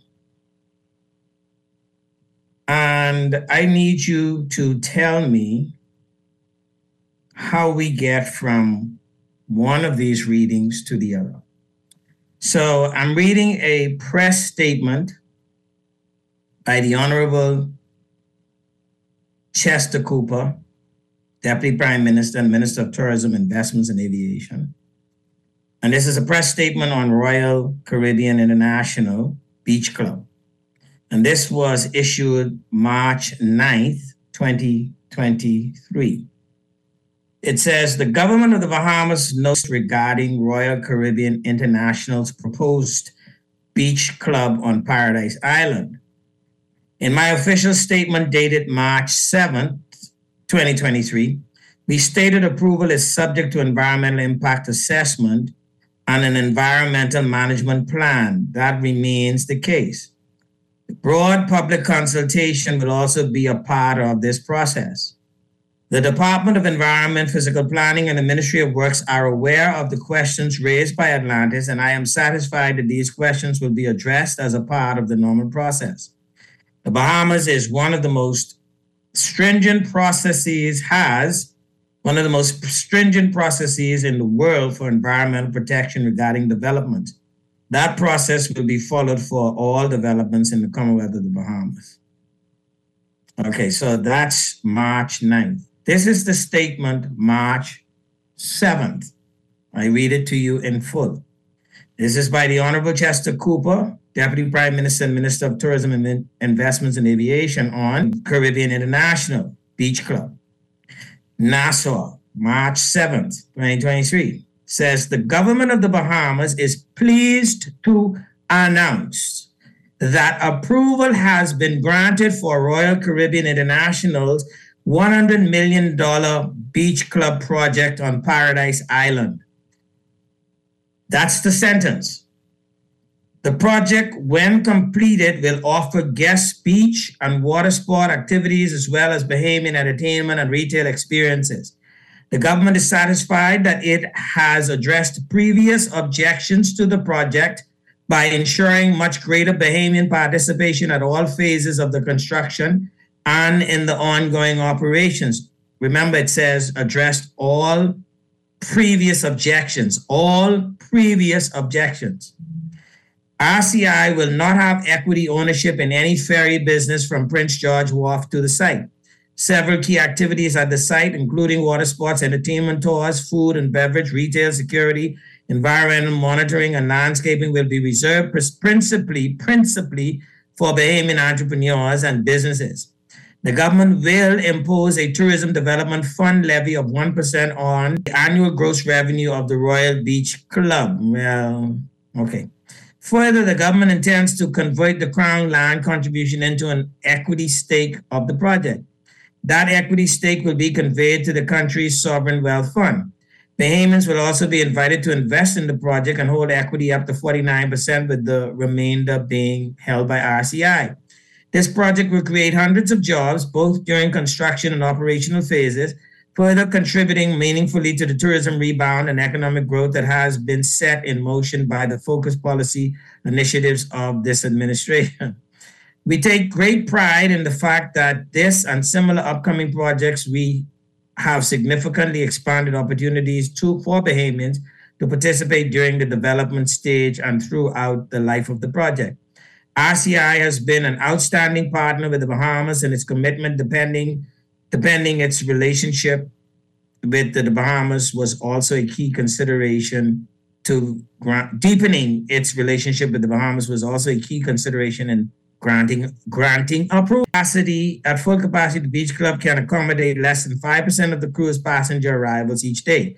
And I need you to tell me how we get from one of these readings to the other. So I'm reading a press statement by the Honorable Chester Cooper, Deputy Prime Minister and Minister of Tourism, Investments and Aviation. And this is a press statement on Royal Caribbean International Beach Club. And this was issued March 9th, 2023. It says the government of the Bahamas notes regarding Royal Caribbean International's proposed beach club on Paradise Island. In my official statement dated March 7th, 2023, we stated approval is subject to environmental impact assessment and an environmental management plan. That remains the case. Broad public consultation will also be a part of this process. The Department of Environment, Physical Planning, and the Ministry of Works are aware of the questions raised by Atlantis, and I am satisfied that these questions will be addressed as a part of the normal process. The Bahamas is one of the most stringent processes in the world for environmental protection regarding development. That process will be followed for all developments in the Commonwealth of the Bahamas. Okay, so that's March 9th. This is the statement March 7th. I read it to you in full. This is by the Honorable Chester Cooper, Deputy Prime Minister and Minister of Tourism and Investments and Aviation on Caribbean International Beach Club. Nassau, March 7th, 2023, says the government of the Bahamas is pleased to announce that approval has been granted for Royal Caribbean International's $100 million beach club project on Paradise Island. That's the sentence. The project, when completed, will offer guest beach and water sport activities as well as Bahamian entertainment and retail experiences. The government is satisfied that it has addressed previous objections to the project by ensuring much greater Bahamian participation at all phases of the construction and in the ongoing operations. Remember, it says addressed all previous objections, RCI will not have equity ownership in any ferry business from Prince George Wharf to the site. Several key activities at the site, including water sports, entertainment tours, food and beverage, retail, security, environmental monitoring, and landscaping will be reserved principally for Bahamian entrepreneurs and businesses. The government will impose a tourism development fund levy of 1% on the annual gross revenue of the Royal Beach Club. Well, okay. Further, the government intends to convert the Crown land contribution into an equity stake of the project. That equity stake will be conveyed to the country's sovereign wealth fund. Bahamians will also be invited to invest in the project and hold equity up to 49%, with the remainder being held by RCI. This project will create hundreds of jobs, both during construction and operational phases, further contributing meaningfully to the tourism rebound and economic growth that has been set in motion by the focused policy initiatives of this administration. We take great pride in the fact that this and similar upcoming projects, we have significantly expanded opportunities for Bahamians to participate during the development stage and throughout the life of the project. RCI has been an outstanding partner with the Bahamas, and its commitment deepening its relationship with the Bahamas was also a key consideration in granting approval. At full capacity, the beach club can accommodate less than 5% of the cruise passenger arrivals each day.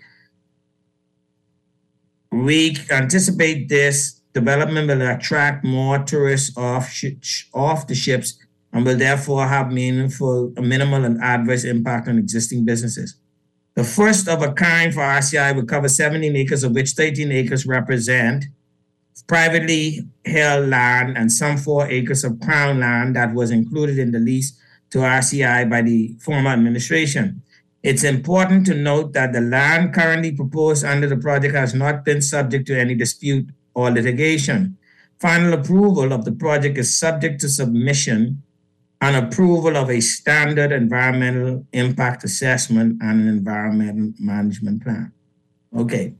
We anticipate this development will attract more tourists off the ships and will therefore have minimal and adverse impact on existing businesses. The first of a kind for RCI will cover 17 acres, of which 13 acres represent privately held land and some 4 acres of Crown land that was included in the lease to RCI by the former administration. It's important to note that the land currently proposed under the project has not been subject to any dispute or litigation. Final approval of the project is subject to submission and approval of a standard environmental impact assessment and an environmental management plan. Okay.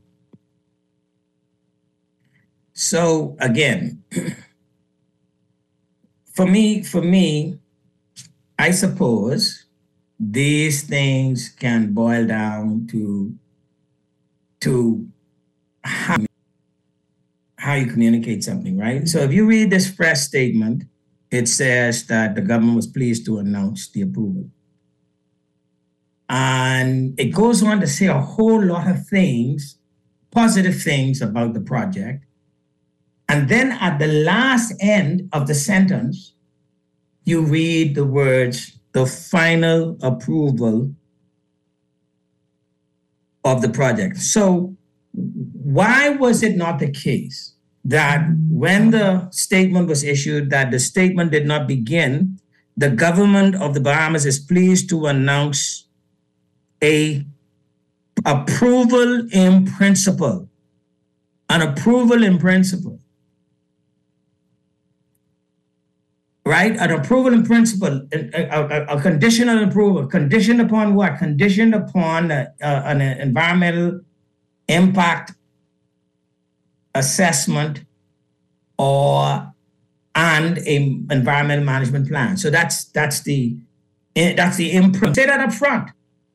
So again, for me, I suppose these things can boil down to how you communicate something, right? So if you read this press statement, it says that the government was pleased to announce the approval. And it goes on to say a whole lot of things, positive things about the project. And then at the last end of the sentence, you read the words, the final approval of the project. So why was it not the case that when the statement was issued, that the statement did not begin, the government of the Bahamas is pleased to announce a approval in principle, an approval in principle, right? An approval in principle, a conditional approval, conditioned upon what? Conditioned upon an environmental impact assessment and a environmental management plan. So that's the imprint. Say that up front,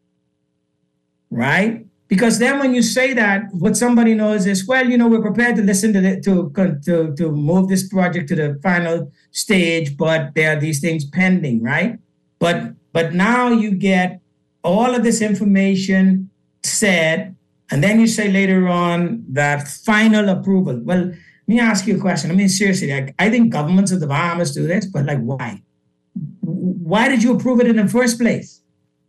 right? Because then when you say that, what somebody knows is, well, we're prepared to listen to move this project to the final stage, but there are these things pending, right? But now you get all of this information said, and then you say later on that final approval. Well, let me ask you a question. I mean, seriously, I think governments of the Bahamas do this, but why? Why did you approve it in the first place?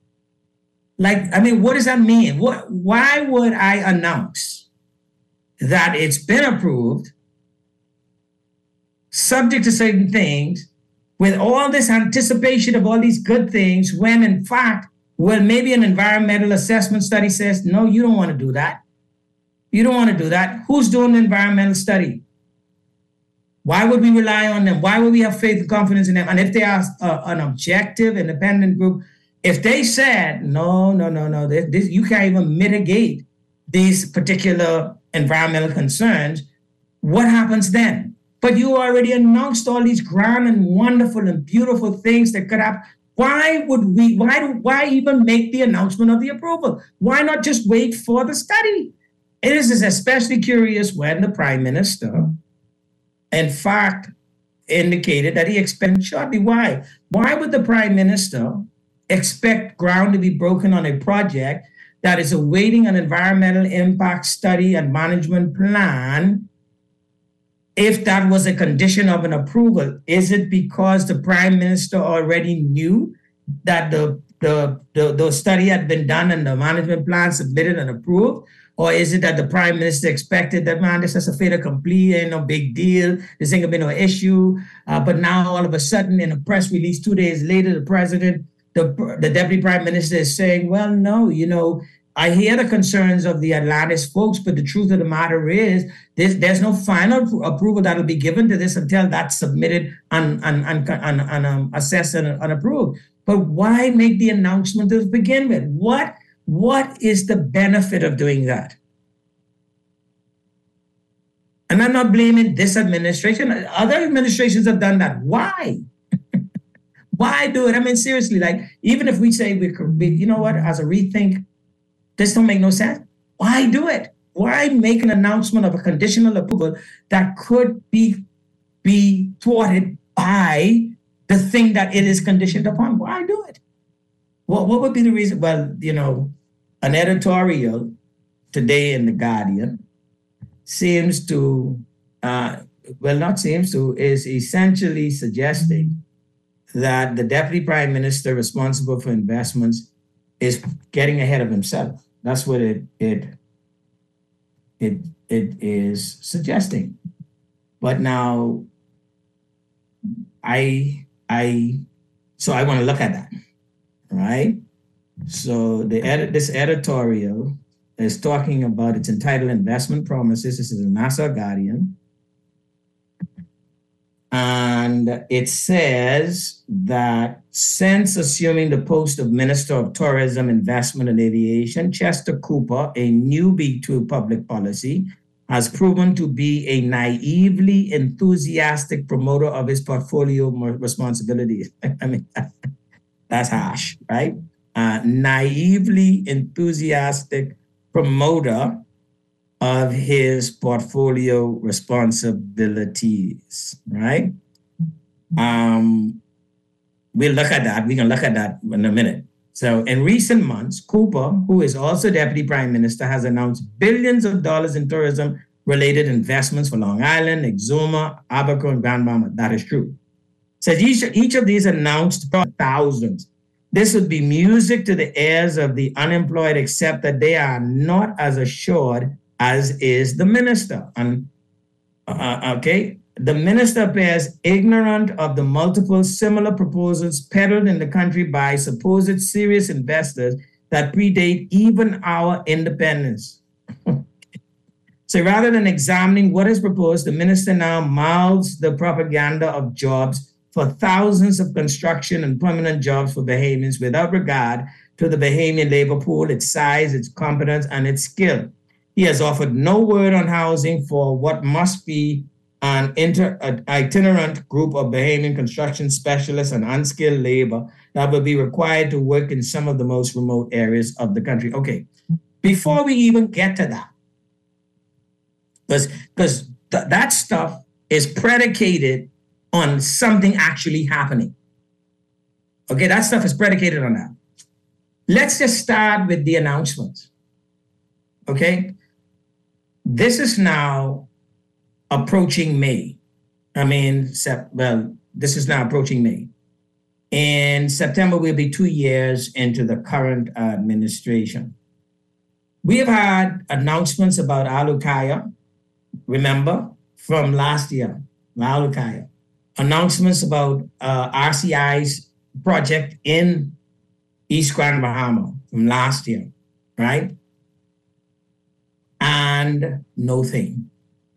What does that mean? Why would I announce that it's been approved, subject to certain things, with all this anticipation of all these good things, when in fact, well, maybe an environmental assessment study says, no, you don't want to do that. You don't want to do that. Who's doing the environmental study? Why would we rely on them? Why would we have faith and confidence in them? And if they are an objective, independent group, if they said, no, you can't even mitigate these particular environmental concerns, what happens then? But you already announced all these grand and wonderful and beautiful things that could happen. Why even make the announcement of the approval? Why not just wait for the study? It is especially curious when the Prime Minister, in fact, indicated that he expected shortly. Why? Why would the Prime Minister expect ground to be broken on a project that is awaiting an environmental impact study and management plan if that was a condition of an approval? Is it because the Prime Minister already knew that the study had been done and the management plan submitted and approved? Or is it that the Prime Minister expected that, man, this is a fait accompli, ain't no big deal, this ain't gonna be no issue. But now all of a sudden in a press release 2 days later, the president, the Deputy Prime Minister is saying, well, no, I hear the concerns of the Atlantis folks, but the truth of the matter is there's no final approval that'll be given to this until that's submitted and assessed and approved. But why make the announcement to begin with? What is the benefit of doing that? And I'm not blaming this administration. Other administrations have done that. Why? Why do it? I mean, seriously, even if we say you know what, as a rethink, this don't make no sense. Why do it? Why make an announcement of a conditional approval that could be thwarted by the thing that it is conditioned upon? Why do it? What would be the reason? Well, an editorial today in The Guardian is essentially suggesting that the Deputy Prime Minister responsible for investments is getting ahead of himself. That's what it is suggesting. But now I want to look at that, right? So this editorial is talking about, it's entitled Investment Promises. This is the Nassau Guardian. And it says that since assuming the post of Minister of Tourism, Investment and Aviation, Chester Cooper, a newbie to public policy, has proven to be a naively enthusiastic promoter of his portfolio responsibilities. I mean, that's harsh, right? Naively enthusiastic promoter of his portfolio responsibilities, right? We'll look at that. We can look at that in a minute. So in recent months, Cooper, who is also Deputy Prime Minister, has announced billions of dollars in tourism-related investments for Long Island, Exuma, Abaco, and Grand Bahama. That is true. So each of these announced thousands. This would be music to the ears of the unemployed, except that they are not as assured as is the minister. And the minister appears ignorant of the multiple similar proposals peddled in the country by supposed serious investors that predate even our independence. So rather than examining what is proposed, the minister now mouths the propaganda of jobs for thousands of construction and permanent jobs for Bahamians without regard to the Bahamian labor pool, its size, its competence, and its skill. He has offered no word on housing for what must be an itinerant group of Bahamian construction specialists and unskilled labor that will be required to work in some of the most remote areas of the country. Okay, before we even get to that, because that stuff is predicated on something actually happening. Okay, that stuff is predicated on that. Let's just start with the announcements. Okay, this is now approaching May. This is now approaching May. In September, we'll be 2 years into the current administration. We have had announcements about Alukaya, remember, from last year, Alukaya. Announcements about RCI's project in East Grand Bahama from last year, right? And nothing.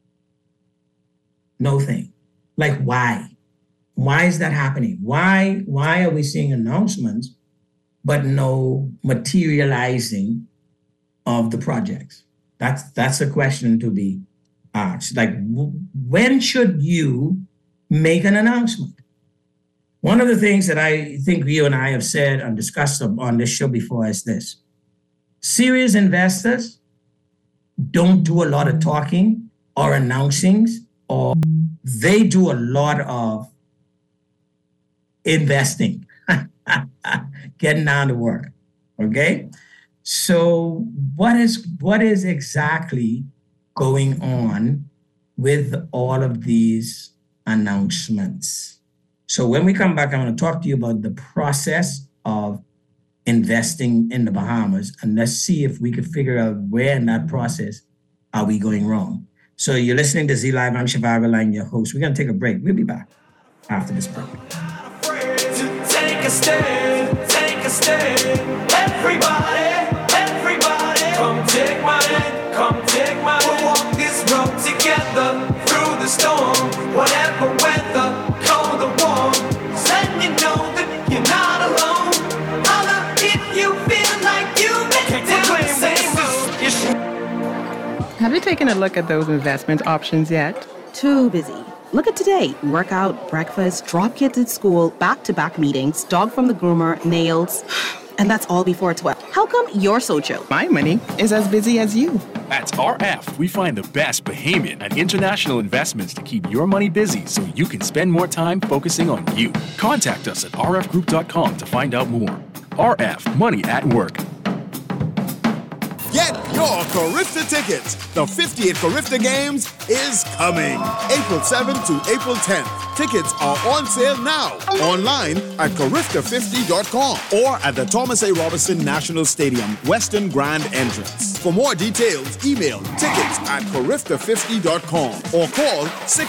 Like, why? Why is that happening? Why are we seeing announcements but no materializing of the projects? That's a question to be asked. Like, when should you make an announcement? One of the things that I think you and I have said and discussed on this show before is this. Serious investors don't do a lot of talking or announcings, or they do a lot of investing, getting down to work, okay? So what is exactly going on with all of these announcements? So when we come back, I want to talk to you about the process of investing in the Bahamas, and let's see if we could figure out where in that process are we going wrong. So you're listening to Z Live. I'm Shivago Lang, your host. We're going to take a break. We'll be back after this break. Take a stand, everybody, come take my hand, we'll walk this road together through the storm, whatever weather, cold or warm, letting you know that you're not alone, holla if you feel like you've been down the same road. Have you taken a look at those investment options yet? Too busy. Look at today. Workout, breakfast, drop kids at school, back-to-back meetings, dog from the groomer, nails. And that's all before 12. How come you're so chill? My money is as busy as you. At RF, we find the best Bahamian and international investments to keep your money busy so you can spend more time focusing on you. Contact us at rfgroup.com to find out more. RF, money at work. Get your Carifta tickets. The 58th Carifta Games is coming. April 7th to April 10th. Tickets are on sale now. Online at Carifta50.com or at the Thomas A. Robinson National Stadium, Western Grand Entrance. For more details, email tickets at Carifta50.com or call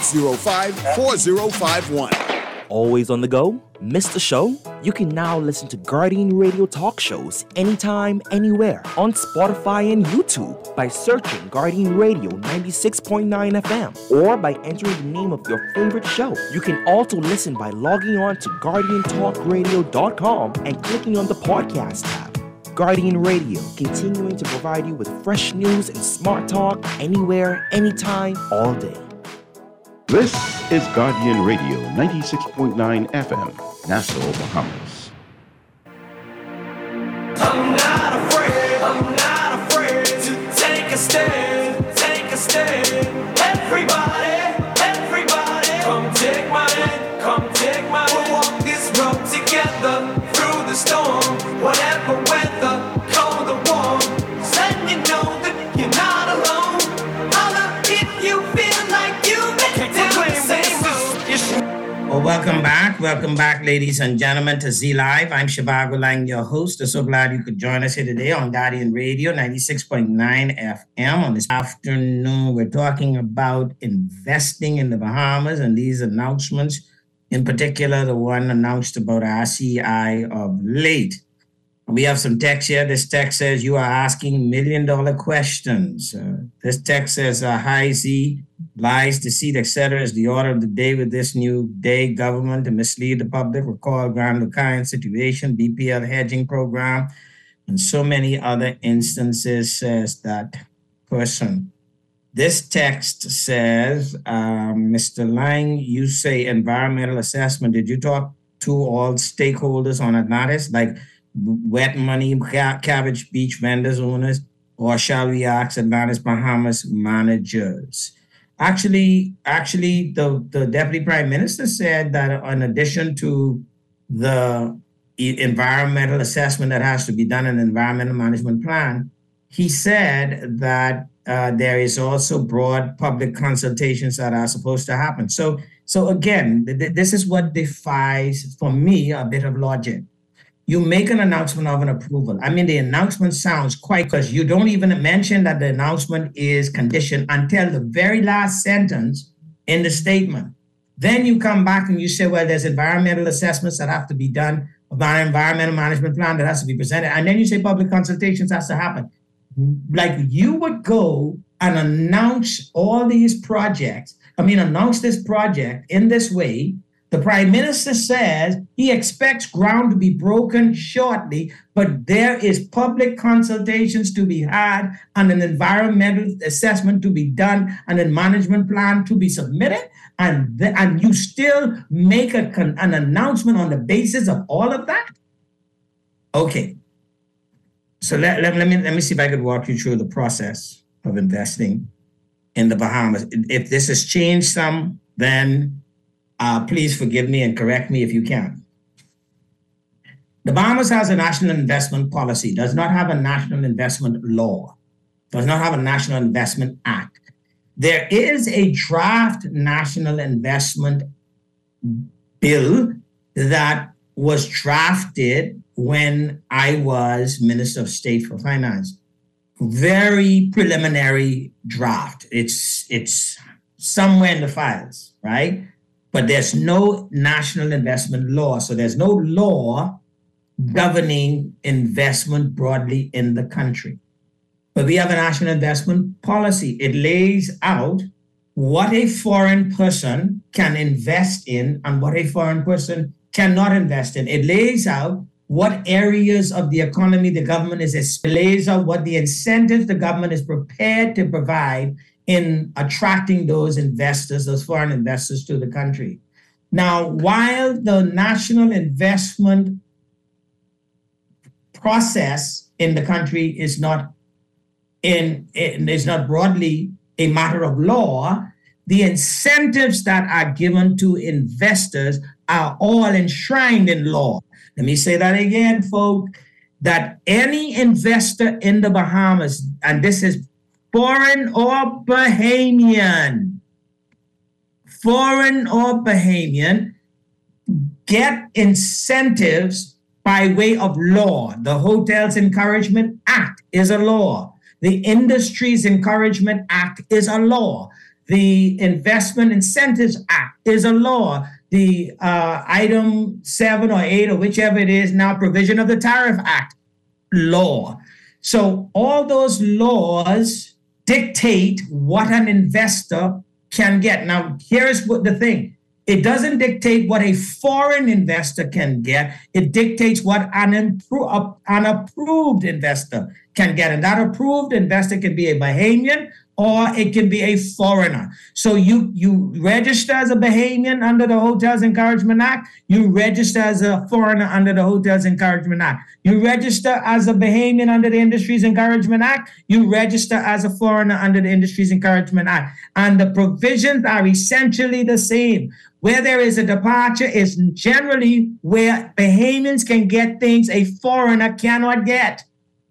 605-4051. Always on the go? Missed a show? You can now listen to Guardian Radio talk shows anytime, anywhere on Spotify and YouTube by searching Guardian Radio 96.9 FM or by entering the name of your favorite show. You can also listen by logging on to GuardianTalkRadio.com and clicking on the podcast tab. Guardian Radio, continuing to provide you with fresh news and smart talk anywhere, anytime, all day. This is Guardian Radio 96.9 FM, Nassau, Bahamas. I'm not afraid to take a stand, everybody, come take my hand, we'll walk this road together through the storm, whatever Welcome back, ladies and gentlemen, to Z Live. I'm Shivago Lang, your host. I'm so glad you could join us here today on Guardian Radio 96.9 FM. On this afternoon, we're talking about investing in the Bahamas and these announcements, in particular, the one announced about RCI of late. We have some text here. This text says, you are asking million-dollar questions. This text says, hi, Z, lies, deceit, etc. is the order of the day with this new day government to mislead the public. Recall Grand Lucayan situation, BPL hedging program, and so many other instances, says that person. This text says, Mr. Lang, you say environmental assessment. Did you talk to all stakeholders on Atlantis, like wet money, Cabbage Beach vendors, owners, or shall we ask Atlantis Bahamas managers? Actually, the Deputy Prime Minister said that in addition to the environmental assessment that has to be done in the environmental management plan, he said that there is also broad public consultations that are supposed to happen. So again, this is what defies, for me, a bit of logic. You make an announcement of an approval. I mean, the announcement sounds quite, because you don't even mention that the announcement is conditioned until the very last sentence in the statement. Then you come back and you say, well, there's environmental assessments that have to be done, about an environmental management plan that has to be presented. And then you say public consultations has to happen. Like you would go and announce all these projects, announce this project in this way. The Prime Minister says he expects ground to be broken shortly, but there is public consultations to be had and an environmental assessment to be done and a management plan to be submitted, and you still make an announcement on the basis of all of that? Okay. So let me see if I could walk you through the process of investing in the Bahamas. If this has changed some, then please forgive me and correct me if you can. The Bahamas has a national investment policy, does not have a national investment law, does not have a national investment act. There is a draft national investment bill that was drafted when I was Minister of State for Finance. Very preliminary draft. It's somewhere in the files, right? But there's no national investment law. So there's no law governing investment broadly in the country. But we have a national investment policy. It lays out what a foreign person can invest in and what a foreign person cannot invest in. It lays out what areas of the economy the government it lays out what the incentives the government is prepared to provide in attracting those investors, those foreign investors to the country. Now, while the national investment process in the country is not broadly a matter of law, the incentives that are given to investors are all enshrined in law. Let me say that again, folks, that any investor in the Bahamas, and this is foreign or Bahamian, get incentives by way of law. The Hotels Encouragement Act is a law. The Industries Encouragement Act is a law. The Investment Incentives Act is a law. The item 7 or 8 or whichever it is now, provision of the Tariff Act, law. So all those laws dictate what an investor can get. Now, here's what the thing. It doesn't dictate what a foreign investor can get. It dictates what an approved investor can get. And that approved investor can be a Bahamian or it can be a foreigner. So you register as a Bahamian under the Hotels Encouragement Act. You register as a foreigner under the Hotels Encouragement Act. You register as a Bahamian under the Industries Encouragement Act. You register as a foreigner under the Industries Encouragement Act. And the provisions are essentially the same. Where there is a departure is generally where Bahamians can get things a foreigner cannot get.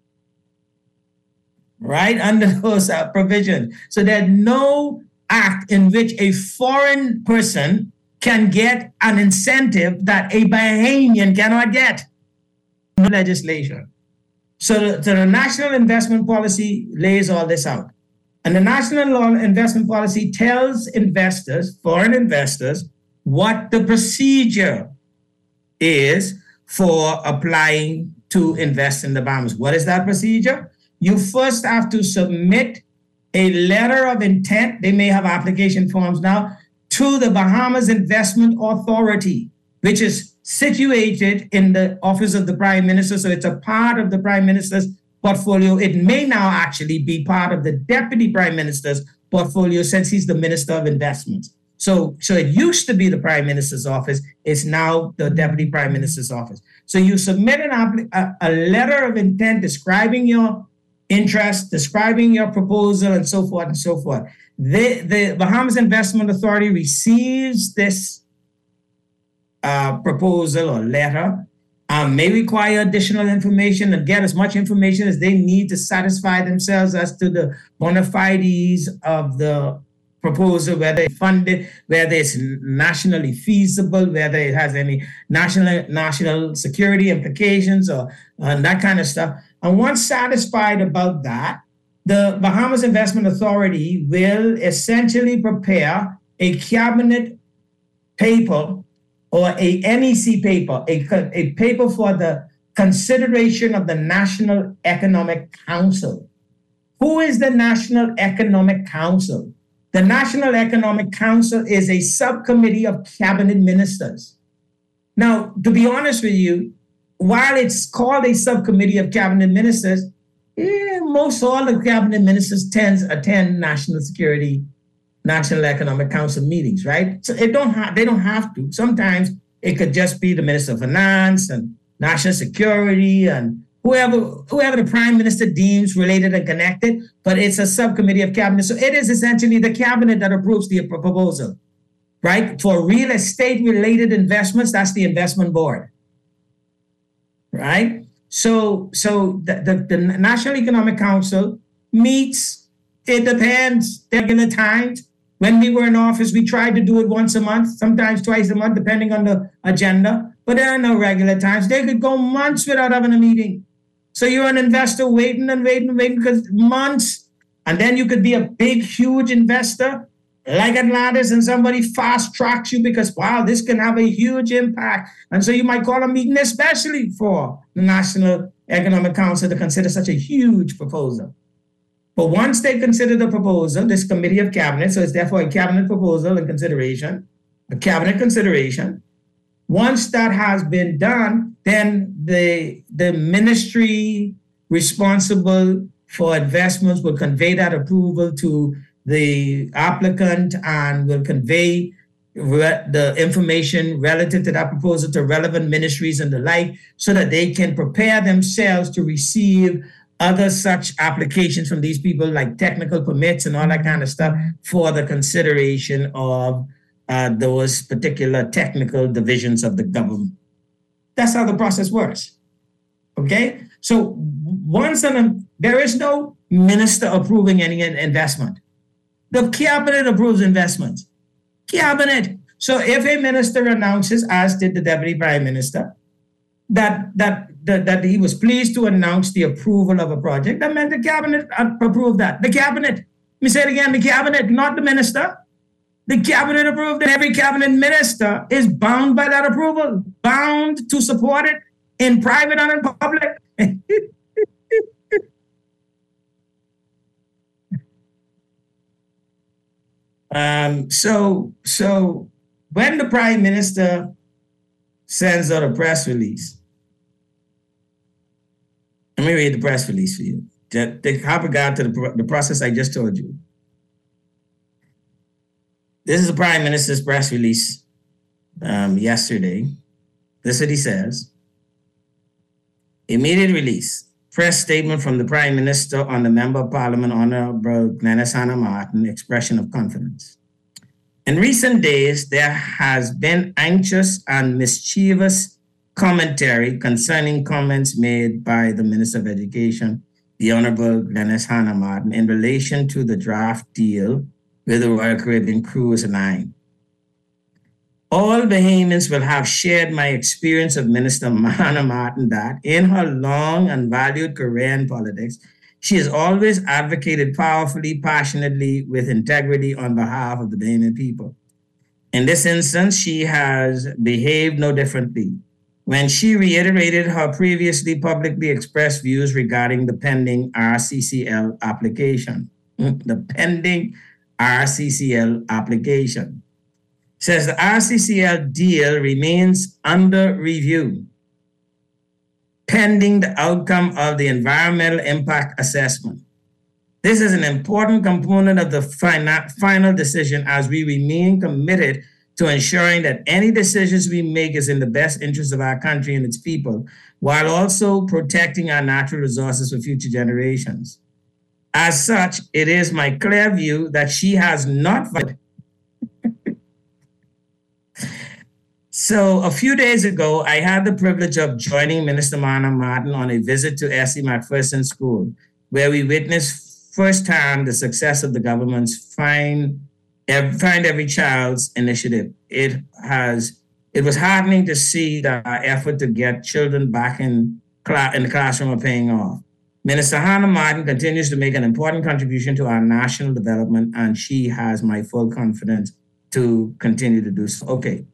Right, under those provisions. So there's no act in which a foreign person can get an incentive that a Bahamian cannot get. Legislation. So the National Investment Policy lays all this out. And the National Investment Policy tells investors, foreign investors, what the procedure is for applying to invest in the Bahamas. What is that procedure? You first have to submit a letter of intent. They may have application forms now, to the Bahamas Investment Authority, which is situated in the office of the Prime Minister. So it's a part of the Prime Minister's portfolio. It may now actually be part of the Deputy Prime Minister's portfolio since he's the Minister of Investments. So it used to be the Prime Minister's office. It's now the Deputy Prime Minister's office. So you submit a letter of intent describing your interest, describing your proposal, and so forth and so forth. The Bahamas Investment Authority receives this proposal or letter, may require additional information and get as much information as they need to satisfy themselves as to the bona fides of the proposal, whether it's funded, whether it's nationally feasible, whether it has any national security implications or that kind of stuff. And once satisfied about that, the Bahamas Investment Authority will essentially prepare a cabinet paper or a NEC paper, a paper for the consideration of the National Economic Council. Who is the National Economic Council? The National Economic Council is a subcommittee of cabinet ministers. Now, to be honest with you, while it's called a subcommittee of cabinet ministers, most all the cabinet ministers attend national security, National Economic Council meetings, right? So they don't have to. Sometimes it could just be the Minister of Finance and National Security and whoever the Prime Minister deems related and connected, but it's a subcommittee of cabinet. So it is essentially the cabinet that approves the proposal, right? For real estate related investments, that's the investment board, right? So the National Economic Council meets, it depends, regular times. When we were in office, we tried to do it once a month, sometimes twice a month, depending on the agenda, but there are no regular times. They could go months without having a meeting. So you're an investor waiting because months, and then you could be a big, huge investor like Atlantis and somebody fast tracks you because, wow, this can have a huge impact. And so you might call a meeting especially for the National Economic Council to consider such a huge proposal. But once they consider the proposal, this committee of cabinet, so it's therefore a cabinet proposal and consideration, a cabinet consideration. Once that has been done, then the ministry responsible for investments will convey that approval to the applicant and will convey the information relative to that proposal to relevant ministries and the like, so that they can prepare themselves to receive other such applications from these people, like technical permits and all that kind of stuff, for the consideration of those particular technical divisions of the government. That's how the process works. Okay? So there is no minister approving any investment. The cabinet approves investments. Cabinet. So if a minister announces, as did the Deputy Prime Minister, that he was pleased to announce the approval of a project, that meant the cabinet approved that. The cabinet. Let me say it again, the cabinet, not the minister. The cabinet approved it. Every cabinet minister is bound by that approval, bound to support it in private and in public. So when the Prime Minister sends out a press release, let me read the press release for you. Have regard to the process I just told you. This is the Prime Minister's press release yesterday. This is what he says. Immediate release. Press statement from the Prime Minister on the Member of Parliament, Honorable Glenys Hanna Martin, expression of confidence. In recent days, there has been anxious and mischievous commentary concerning comments made by the Minister of Education, the Honorable Glenys Hanna Martin, in relation to the draft deal with the Royal Caribbean Cruise Line. All Bahamians will have shared my experience of Minister Mahana Martin that in her long and valued career in politics, she has always advocated powerfully, passionately, with integrity on behalf of the Bahamian people. In this instance, she has behaved no differently when she reiterated her previously publicly expressed views regarding the pending RCCL application. The pending RCCL application. Says the RCCL deal remains under review, pending the outcome of the environmental impact assessment. This is an important component of the final decision, as we remain committed to ensuring that any decisions we make is in the best interest of our country and its people, while also protecting our natural resources for future generations. As such, it is my clear view that she has not voted. So a few days ago, I had the privilege of joining Minister Mahana Martin on a visit to S.E. McPherson School, where we witnessed firsthand the success of the government's Find Every Child's initiative. It was heartening to see that our effort to get children back in the classroom are paying off. Minister Hannah Martin continues to make an important contribution to our national development, and she has my full confidence to continue to do so. Okay.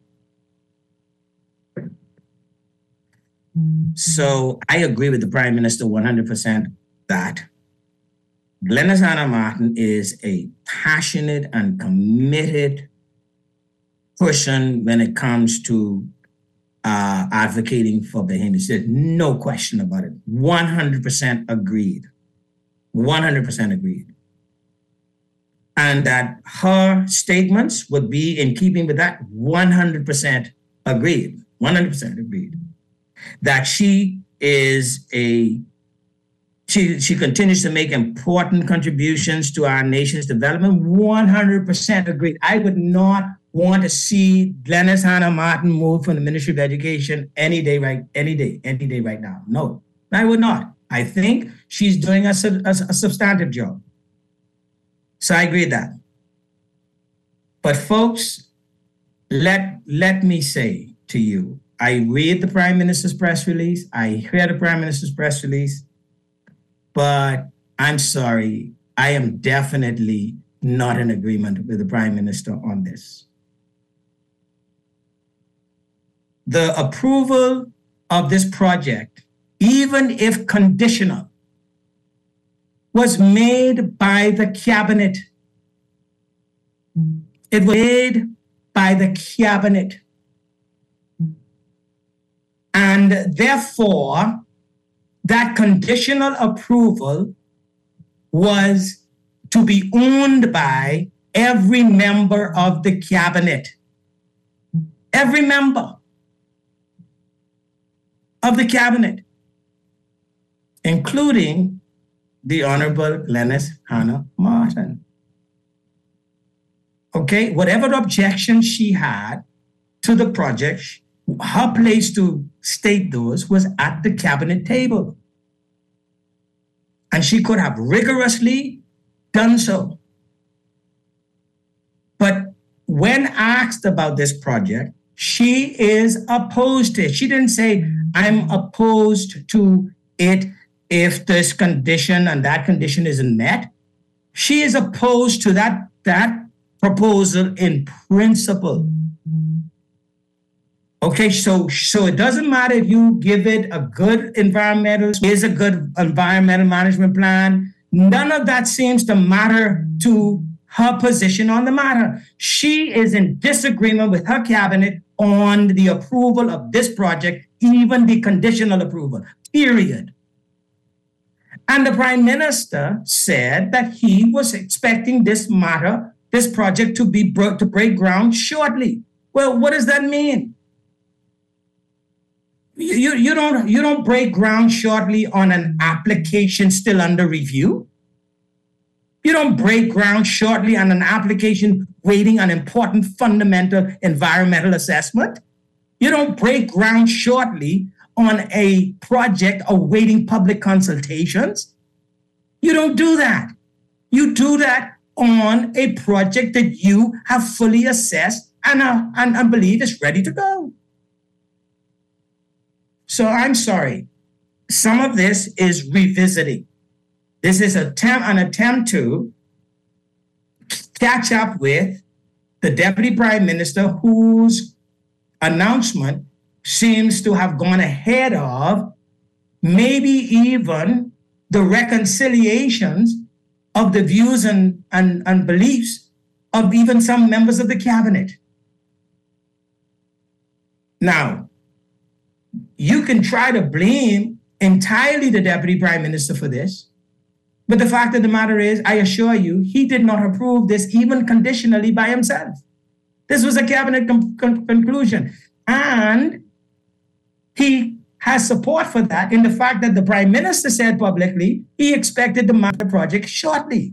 So I agree with the Prime Minister 100% that Glenys Hannah Martin is a passionate and committed person when it comes to advocating for Bahamians. There's no question about it. 100% agreed. 100% agreed. And that her statements would be in keeping with that. 100% agreed. 100% agreed. That she continues to make important contributions to our nation's development. 100% agreed. I would not want to see Glenys Hannah Martin move from the Ministry of Education any day right now. No, I would not. I think she's doing a substantive job. So I agree with that. But folks, let me say to you, I read the Prime Minister's press release. I hear the Prime Minister's press release. But I'm sorry, I am definitely not in agreement with the Prime Minister on this. The approval of this project, even if conditional, was made by the Cabinet. It was made by the Cabinet. And therefore, that conditional approval was to be owned by every member of the Cabinet. Every member of the Cabinet, including the Honorable Glenys Hannah Martin. Okay, whatever objection she had to the project, her place to state those was at the Cabinet table. And she could have rigorously done so. But when asked about this project, she is opposed to it. She didn't say, I'm opposed to it if this condition and that condition isn't met. She is opposed to that proposal in principle. Okay, so it doesn't matter if you give it a good environmental management plan. None of that seems to matter to her position on the matter. She is in disagreement with her Cabinet on the approval of this project, even the conditional approval, period. And the Prime Minister said that he was expecting this project to break ground shortly. Well, what does that mean? You don't break ground shortly on an application still under review. You don't break ground shortly on an application waiting on important fundamental environmental assessment. You don't break ground shortly on a project awaiting public consultations. You don't do that. You do that on a project that you have fully assessed and believe it's ready to go. So I'm sorry. Some of this is revisiting. This is an attempt to catch up with the Deputy Prime Minister, whose announcement seems to have gone ahead of maybe even the reconciliations of the views and beliefs of even some members of the cabinet. Now, you can try to blame entirely the Deputy Prime Minister for this, but the fact of the matter is, I assure you, he did not approve this even conditionally by himself. This was a cabinet conclusion. And he has support for that in the fact that the Prime Minister said publicly he expected to mount the project shortly.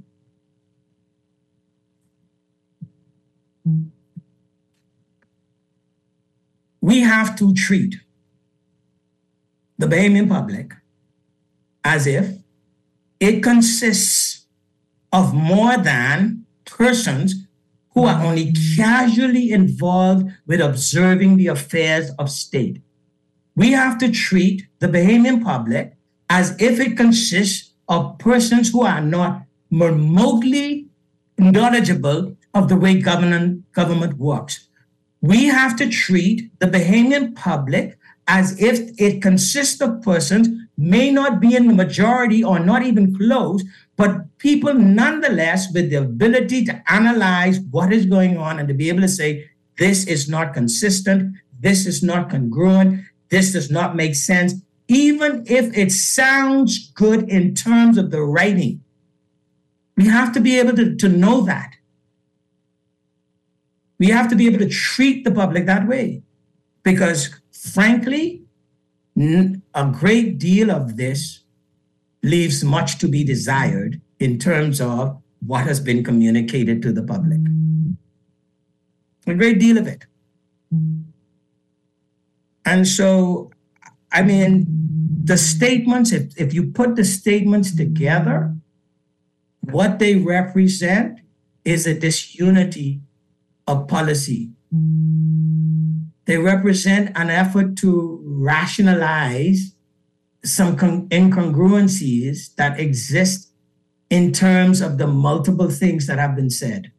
We have to treat the Bahamian public as if it consists of more than persons who are only casually involved with observing the affairs of state. We have to treat the Bahamian public as if it consists of persons who are not remotely knowledgeable of the way government works. We have to treat the Bahamian public as if it consists of persons, may not be in the majority or not even close, but people nonetheless with the ability to analyze what is going on and to be able to say, this is not consistent, this is not congruent, this does not make sense, even if it sounds good in terms of the writing. We have to be able to know that. We have to be able to treat the public that way. Because frankly, a great deal of this leaves much to be desired in terms of what has been communicated to the public. A great deal of it. And so, I mean, the statements, if you put the statements together, what they represent is a disunity of policy. They represent an effort to rationalize some incongruencies that exist in terms of the multiple things that have been said.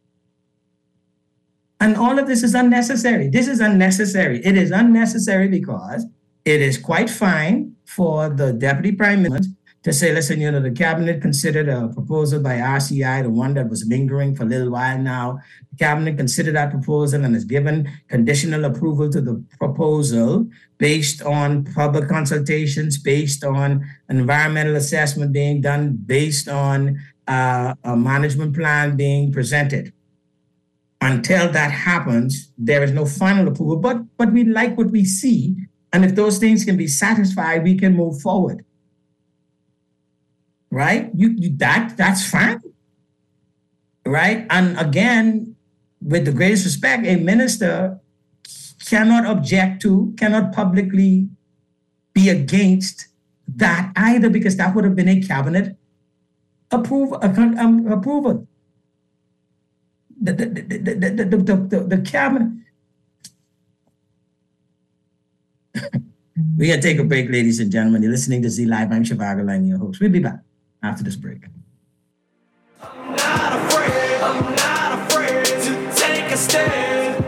And all of this is unnecessary. This is unnecessary. It is unnecessary because it is quite fine for the Deputy Prime Minister to say, listen, the cabinet considered a proposal by RCI, the one that was lingering for a little while now. The cabinet considered that proposal and has given conditional approval to the proposal based on public consultations, based on an environmental assessment being done, based on a management plan being presented. Until that happens, there is no final approval, but we like what we see. And if those things can be satisfied, we can move forward. Right? That's fine. Right? And again, with the greatest respect, a minister cannot object to, cannot publicly be against that either, because that would have been a cabinet approval. The cabinet. We're going to take a break, ladies and gentlemen. You're listening to Z Live. I'm Shivago Lang, your host. We'll be back after this break. I'm not afraid to take a stand,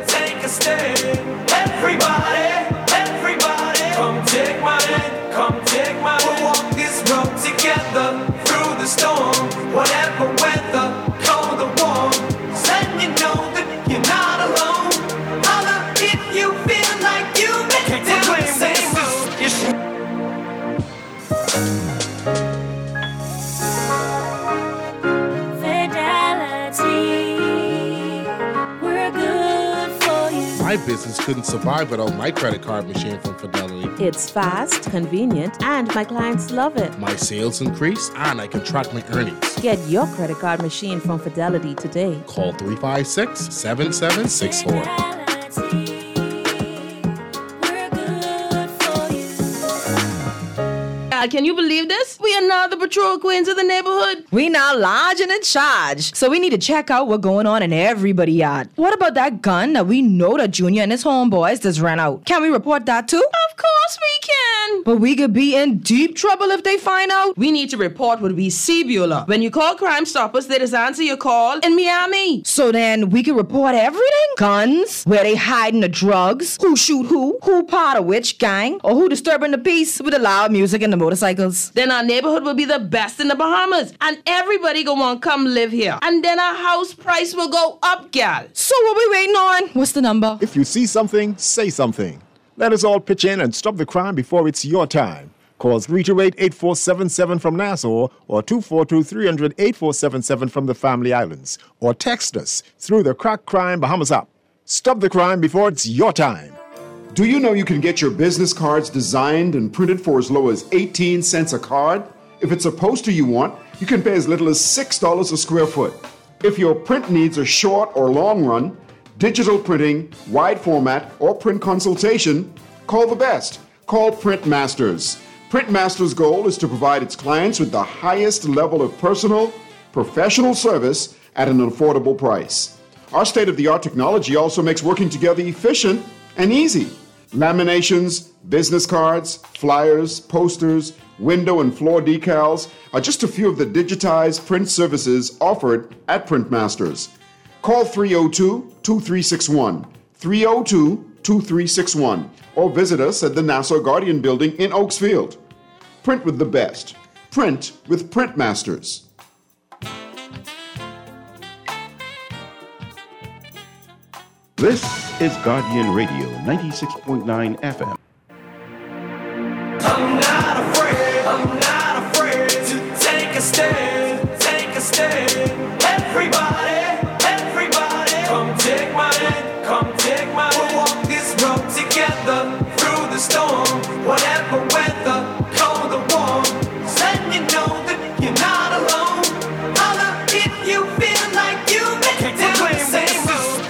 Everybody, come take my hand, We'll walk this road together through the storm, whatever weather, cold or warm. Letting you know that you're not alone. Holla if you feel like you've been down the same road. My business couldn't survive without my credit card machine from Fidelity. It's fast, convenient, and my clients love it. My sales increase, and I can track my earnings. Get your credit card machine from Fidelity today. Call 356-7764. And can you believe this? We are now the patrol queens of the neighborhood. We now large and in charge. So we need to check out what's going on in everybody's yard. What about that gun that we know that Junior and his homeboys just ran out? Can we report that too? Of course we can. But we could be in deep trouble if they find out. We need to report what we see, Beulah. When you call Crime Stoppers, they just answer your call in Miami. So then we can report everything? Guns, where they hiding the drugs, who shoot who part of which gang, or who disturbing the peace with the loud music and the motorcycles. Then our neighborhood will be the best in the Bahamas, and everybody gonna want to come live here. And then our house price will go up, gal. So what we waiting on? What's the number? If you see something, say something. Let us all pitch in and stop the crime before it's your time. Call 328-8477 from Nassau or 242-300-8477 from the Family Islands. Or text us through the Crack Crime Bahamas app. Stop the crime before it's your time. Do you know you can get your business cards designed and printed for as low as 18 cents a card? If it's a poster you want, you can pay as little as $6 a square foot. If your print needs are short or long run, digital printing, wide format, or print consultation, call the best. Call Print Masters. Print Masters' goal is to provide its clients with the highest level of personal, professional service at an affordable price. Our state-of-the-art technology also makes working together efficient and easy. Laminations, business cards, flyers, posters, window and floor decals are just a few of the digitized print services offered at Print Masters. Call 302-2361, 302-2361, or visit us at the Nassau Guardian Building in Oaksfield. Print with the best. Print with Print Masters. This is Guardian Radio 96.9 FM. I'm not afraid to take a stand, Everybody, come take my hand, We'll walk this road together through the storm, whatever weather, cold or warm. Let you know that you're not alone. Holler if you feel like you've been down the same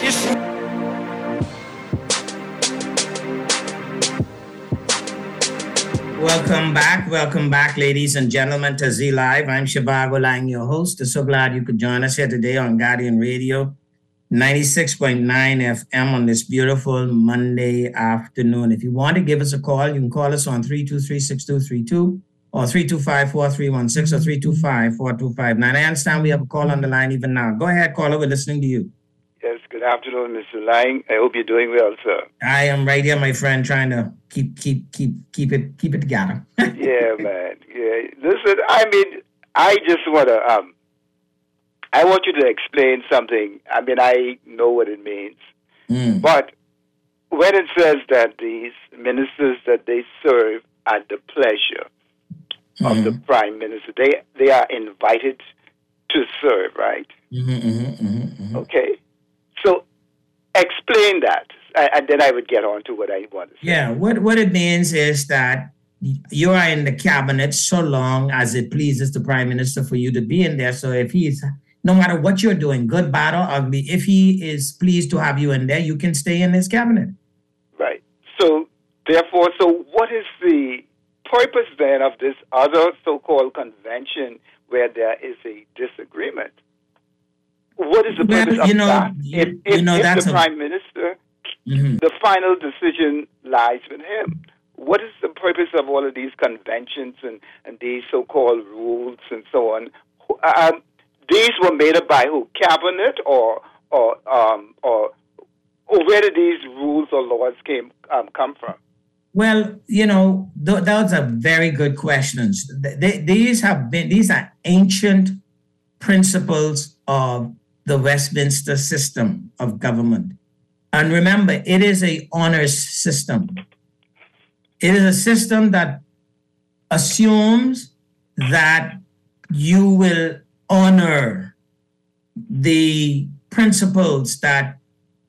road. Welcome back, ladies and gentlemen, to Z Live. I'm Shivago Lang, your host. So glad you could join us here today on Guardian Radio 96.9 FM on this beautiful Monday afternoon. If you want to give us a call, you can call us on 323-6232 or 325-4316 or 325-4259. I understand we have a call on the line even now. Go ahead, caller. We're listening to you. Yes, good afternoon, Mr. Lang. I hope you're doing well, sir. I am right here, my friend, trying to keep it together. Yeah, man. Yeah. Listen, I just want to I want you to explain something. I know what it means. But when it says that these ministers that they serve at the pleasure of the prime minister, they are invited to serve, right? Okay. So explain that, and then I would get on to what I want to say. Yeah, what it means is that you are in the cabinet so long as it pleases the prime minister for you to be in there. So if he's, no matter what you're doing, good, bad, or ugly, if he is pleased to have you in there, you can stay in his cabinet. Right. So therefore, what is the purpose then of this other so-called convention where there is a disagreement? What is the purpose of that? If the prime minister, the final decision lies with him. What is the purpose of all of these conventions and these so-called rules and so on? These were made up by who? Cabinet or where did these rules or laws come from? Well, those are very good questions. These are ancient principles of the Westminster system of government. And remember, it is an honors system. It is a system that assumes that you will honor the principles that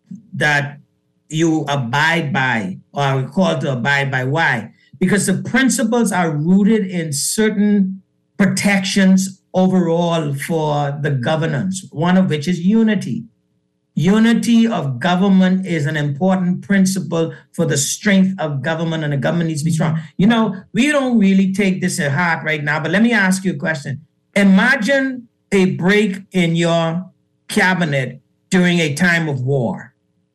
you abide by or are called to abide by. Why? Because the principles are rooted in certain protections overall for the governance, one of which is unity. unity of government is an important principle for the strength of government, and the government needs to be strong. You know, we don't really take this at heart right now, but let me ask you a question. Imagine a break in your cabinet during a time of war.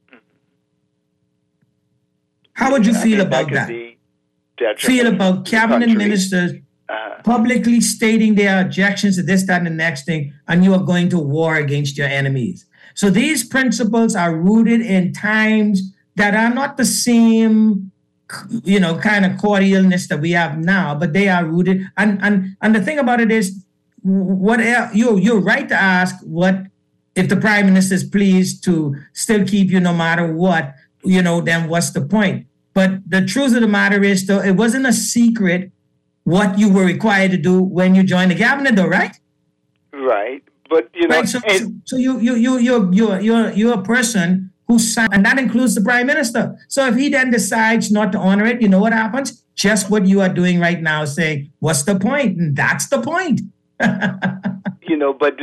How would you feel about that? Feel about cabinet ministers publicly stating their objections to this, that, and the next thing, and you are going to war against your enemies. So these principles are rooted in times that are not the same, you know, kind of cordialness that we have now, but they are rooted. And the thing about it is, you're right to ask what if the prime minister is pleased to still keep you no matter what, you know, then what's the point? But the truth of the matter is, though, it wasn't a secret what you were required to do when you joined the cabinet, though, right? Right. But you know, right, so you're a person who signed, and that includes the prime minister. So if he then decides not to honor it, you know what happens? Just what you are doing right now, saying, "What's the point?" And that's the point. You know, but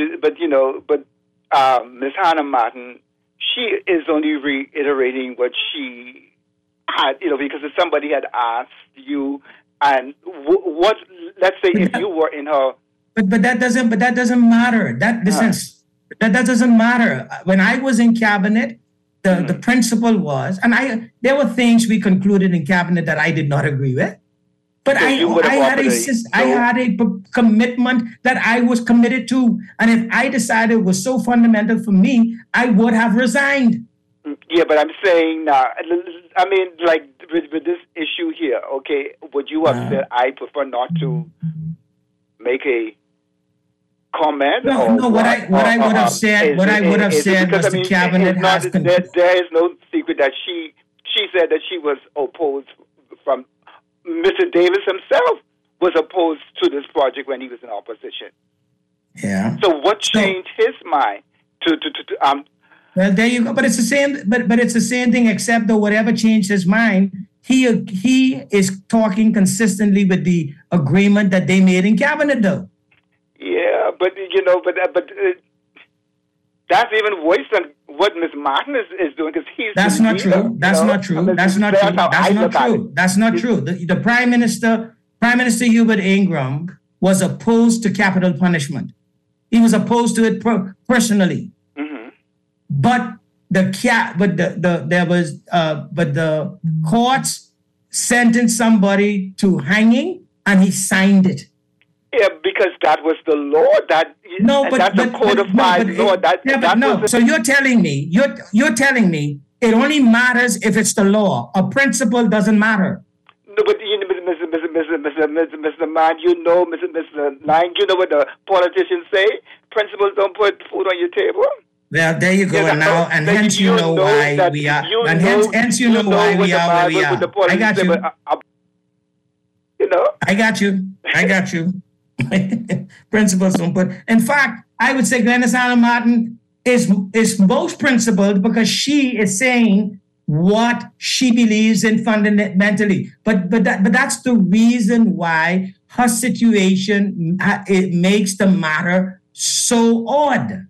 Ms. Hannah Martin, she is only reiterating what she had, you know, because if somebody had asked you, and what, let's say, if you were in her. But that doesn't matter. That doesn't matter. When I was in cabinet, the principle was, and there were things we concluded in cabinet that I did not agree with. But so I had a commitment that I was committed to, and if I decided it was so fundamental for me, I would have resigned. Yeah, but I'm saying now, I mean, like with this issue here, okay, would you have said I prefer not to make a comment? No. What I would have said was the cabinet has. There is no secret that she said that she was opposed from. Mr. Davis himself was opposed to this project when he was in opposition. Yeah. So what changed his mind to Well, there you go. But it's the same. But it's the same thing, except that whatever changed his mind, he is talking consistently with the agreement that they made in cabinet, though. Yeah, but you know, but that's even worse than what Ms. Martin is doing, because he's. That's not true. That's not true. That's not true. That's not true. The Prime Minister Hubert Ingraham, was opposed to capital punishment. He was opposed to it personally. Mm-hmm. But the courts sentenced somebody to hanging, and he signed it. Yeah, because that was the law. That's a codified law. So you're telling me it only matters if it's the law. A principle doesn't matter. No, but Mr. Man, Mr. Lang, you know what the politicians say? Principles don't put food on your table. Well, there you go. And hence you know why we are. And hence you know why we are where we are. I got you. You know. I got you. Principles don't put. In fact, I would say Glenys Hannah Martin is most principled because she is saying what she believes in fundamentally. But that's the reason why her situation it makes the matter so odd.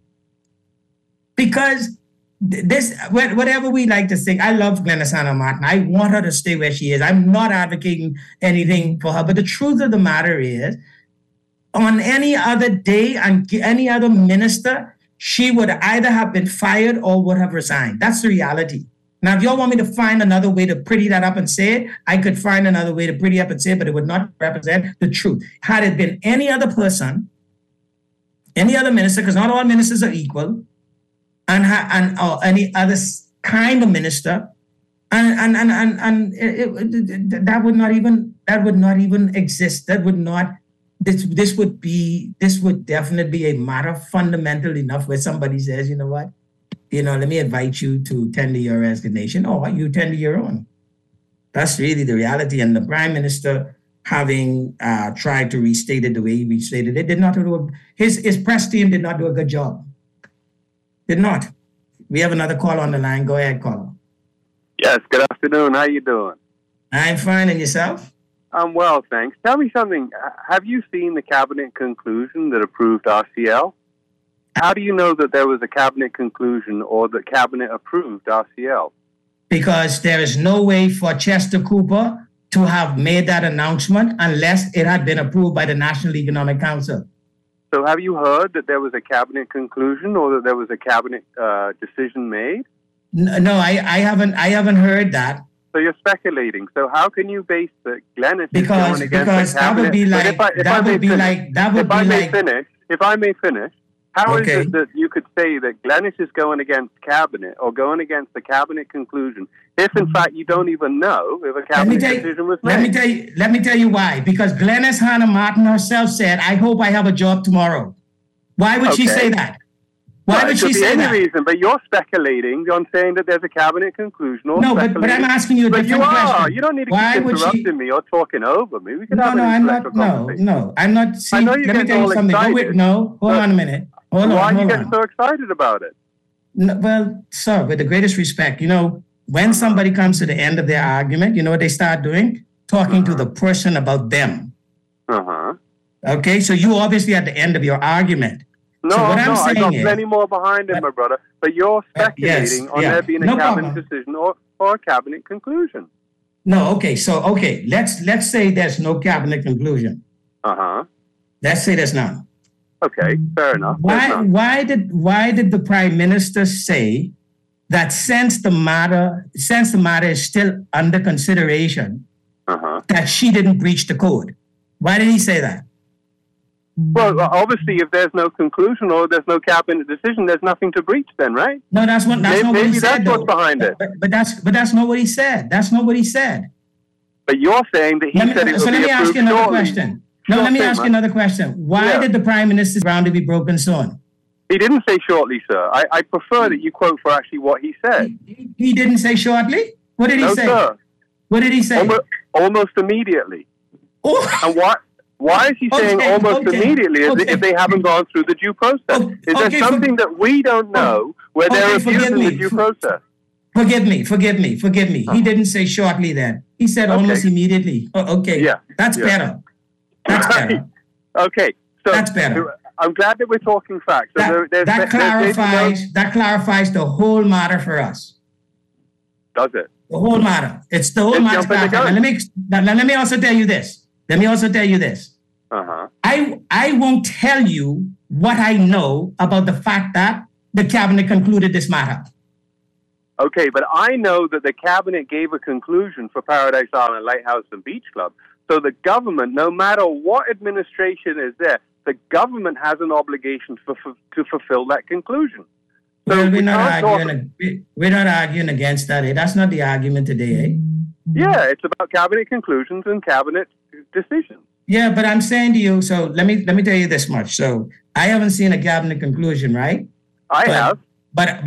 Because this, whatever we like to think, I love Glenys Hannah Martin. I want her to stay where she is. I'm not advocating anything for her. But the truth of the matter is, on any other day and any other minister, she would either have been fired or would have resigned. That's the reality. Now, if y'all want me to find another way to pretty that up and say it, I could find another way to pretty up and say it, but it would not represent the truth. Had it been any other person, any other minister, because not all ministers are equal, or any other kind of minister, and that would not even exist. That would not. This would definitely be a matter fundamental enough where somebody says, you know what, let me invite you to tender your resignation, or you tender your own. That's really the reality. And the Prime Minister, having tried to restate it the way he restated it, did not do his press team did not do a good job. Did not. We have another call on the line. Go ahead, caller. Yes. Good afternoon. How you doing? I'm fine. And yourself? I'm well, thanks. Tell me something. Have you seen the cabinet conclusion that approved RCL? how do you know that there was a cabinet conclusion or that cabinet approved RCL? Because there is no way for Chester Cooper to have made that announcement unless it had been approved by the National Economic Council. So have you heard that there was a cabinet conclusion or that there was a cabinet decision made? No, I haven't heard that. So you're speculating. So how can you base the Glennis because that would be like If I may finish, how is Okay. it that you could say that Glennis is going against cabinet or going against the cabinet conclusion if in fact you don't even know if a cabinet decision was made? Let me tell you why. Because Glennis Hannah Martin herself said, "I hope I have a job tomorrow." Why would she say that? Why would she say that? Reason, but you're speculating on saying that there's a cabinet conclusion. Or No, but I'm asking you a different question. You don't need to Why keep would interrupting me or talking over me. We can No, have no, an I'm not. intellectual conversation. No, I'm not. See, I know you're let me getting tell you all something. excited. Hold on a minute. Hold Why are you on. getting so excited about it? No, well, sir, with the greatest respect, when somebody comes to the end of their argument, you know what they start doing? Talking to the person about them. Okay, so you obviously at the end of your argument. No, so what I I'm got saying plenty more behind it, my brother. But you're speculating on there being a cabinet decision or a cabinet conclusion. No, okay, let's say there's no cabinet conclusion. Let's say there's none. Okay, fair enough. Why did the Prime Minister say that since the matter is still under consideration, that she didn't breach the code? Why did he say that? Well, obviously, if there's no conclusion or there's no cabinet decision, there's nothing to breach then, right? No, that's not what he said. Maybe that's what's behind it. But that's not what he said. That's not what he said. But you're saying that he said it would So let be me ask you another shortly. question. Let me ask you another question. Why did the Prime Minister's ground to be broken soon? He didn't say shortly, sir. I prefer that you quote for actually what he said. He didn't say shortly? What did he say? Sir. What did he say? Almost immediately. Oh. And why is he saying almost immediately if they haven't gone through the due process? Is there something that we don't know where they're abusing the due process? Forgive me. He didn't say shortly then. He said almost immediately. Oh, okay. Yeah. That's better. That's better. Okay. So that's better. I'm glad that we're talking facts. So that clarifies the whole matter for us. Does it? The whole matter. It's the whole matter. Let me also tell you this. I won't tell you what I know about the fact that the cabinet concluded this matter. Okay, but I know that the cabinet gave a conclusion for Paradise Island Lighthouse and Beach Club. So the government, no matter what administration is there, the government has an obligation to fulfill that conclusion. So well, we're not arguing against that. Eh? That's not the argument today. Eh? Yeah, it's about cabinet conclusions and cabinet decisions. Yeah, but I'm saying to you, so let me tell you this much. So I haven't seen a cabinet conclusion, right? I have. Well,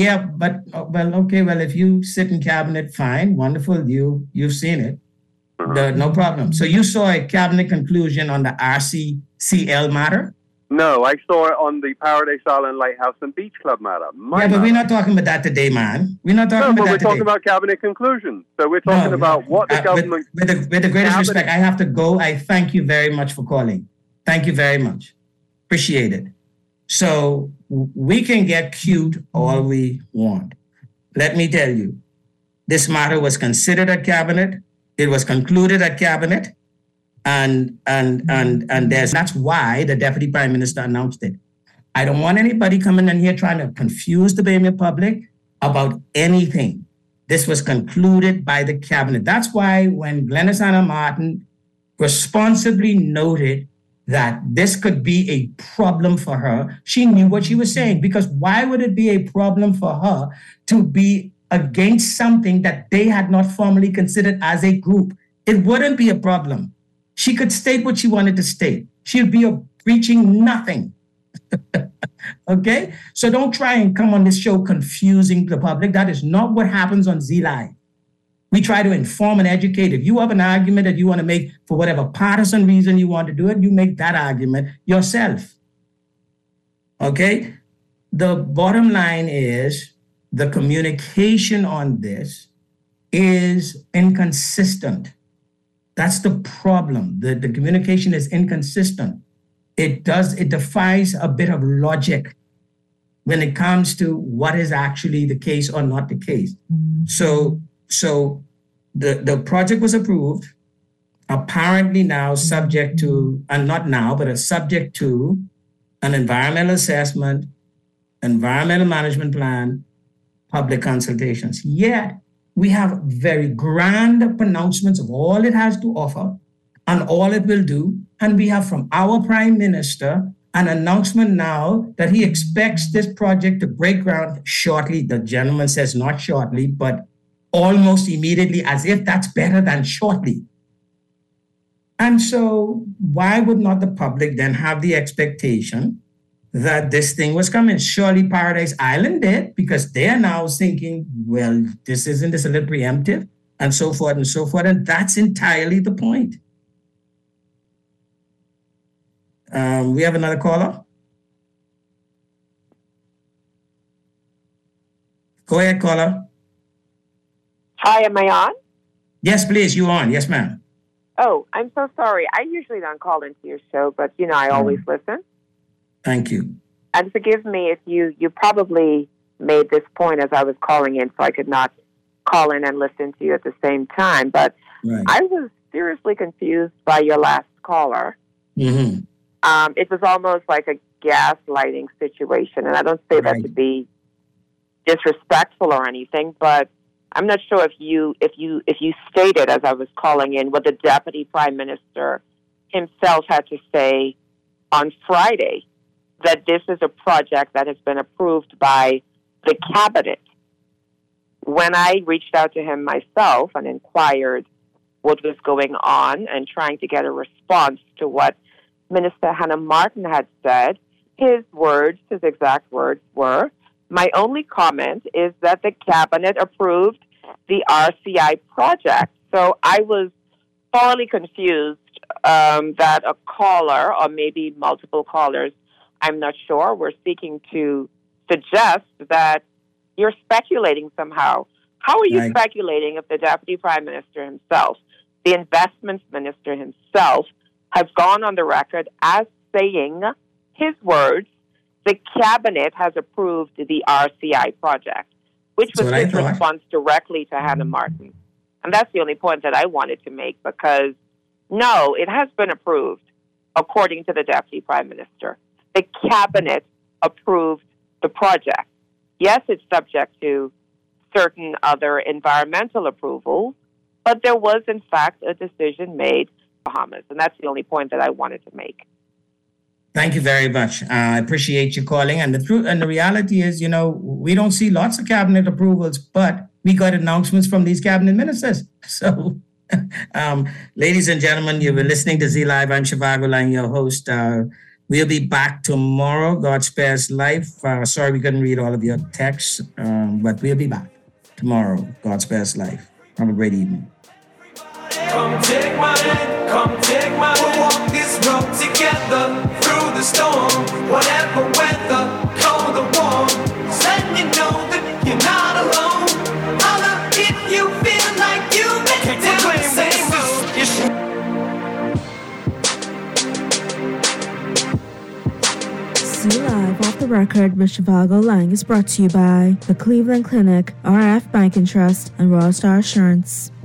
if you sit in cabinet, fine, wonderful, you've seen it. No problem. So you saw a cabinet conclusion on the RCCL matter? No, I saw it on the Paradise Island Lighthouse and Beach Club matter. But we're not talking about that today, man. We're not talking about that today. We're talking about cabinet conclusions. So we're talking about what the government... With the greatest respect, I have to go. I thank you very much for calling. Thank you very much. Appreciate it. So we can get cute all we want. Let me tell you, this matter was considered at cabinet. It was concluded at cabinet. And that's why the Deputy Prime Minister announced it. I don't want anybody coming in here trying to confuse the Bahamian public about anything. This was concluded by the cabinet. That's why when Glennis Hannah Martin responsibly noted that this could be a problem for her, she knew what she was saying. Because why would it be a problem for her to be against something that they had not formally considered as a group? It wouldn't be a problem. She could state what she wanted to state. She'd be breaching nothing. Okay? So don't try and come on this show confusing the public. That is not what happens on Z-Live. We try to inform and educate. If you have an argument that you want to make for whatever partisan reason you want to do it, you make that argument yourself. Okay? The bottom line is the communication on this is inconsistent. That's the problem. The communication is inconsistent. It defies a bit of logic when it comes to what is actually the case or not the case. So the project was approved, apparently now subject to, and not now, but it's subject to an environmental assessment, environmental management plan, public consultations. Yet we have very grand pronouncements of all it has to offer and all it will do. And we have from our Prime Minister an announcement now that he expects this project to break ground shortly. The gentleman says not shortly, but almost immediately, as if that's better than shortly. And so why would not the public then have the expectation that this thing was coming? Surely Paradise Island did, because they're now thinking, well, isn't this a little preemptive? And so forth and so forth. And that's entirely the point. We have another caller. Go ahead, caller. Hi, am I on? Yes, please, you on. Yes, ma'am. Oh, I'm so sorry. I usually don't call into your show, but, I always listen. Thank you. And forgive me if you probably made this point as I was calling in, so I could not call in and listen to you at the same time. But I was seriously confused by your last caller. Mm-hmm. It was almost like a gaslighting situation, and I don't say that to be disrespectful or anything, but I'm not sure if you stated as I was calling in what the Deputy Prime Minister himself had to say on Friday, that this is a project that has been approved by the Cabinet. When I reached out to him myself and inquired what was going on and trying to get a response to what Minister Hannah Martin had said, his exact words were, my only comment is that the Cabinet approved the RCI project. So I was thoroughly confused that a caller, or maybe multiple callers, I'm not sure, were seeking to suggest that you're speculating somehow. How are you speculating if the Deputy Prime Minister himself, the Investments Minister himself, has gone on the record as saying, his words, the Cabinet has approved the RCI project, which was his response directly to Hannah Martin. And that's the only point that I wanted to make, because, no, it has been approved, according to the Deputy Prime Minister. The Cabinet approved the project. Yes, it's subject to certain other environmental approvals, but there was, in fact, a decision made Bahamas. And that's the only point that I wanted to make. Thank you very much. I appreciate you calling. And the truth and the reality is, we don't see lots of cabinet approvals, but we got announcements from these cabinet ministers. So, ladies and gentlemen, you've been listening to Z Live. I'm Shivago Lang, your host. We'll be back tomorrow. God spares life. Sorry we couldn't read all of your texts, but we'll be back tomorrow. God spares life. Have a great evening. Come take my hand, come take my hand. We'll walk this road together through the storm. Whatever weather, cold or warm. Just letting you know that you're not alone. Holla if you feel like you make the same road. Z Live Off the Record with Shivago Lang is brought to you by the Cleveland Clinic, RF Bank and Trust, and Royal Star Assurance.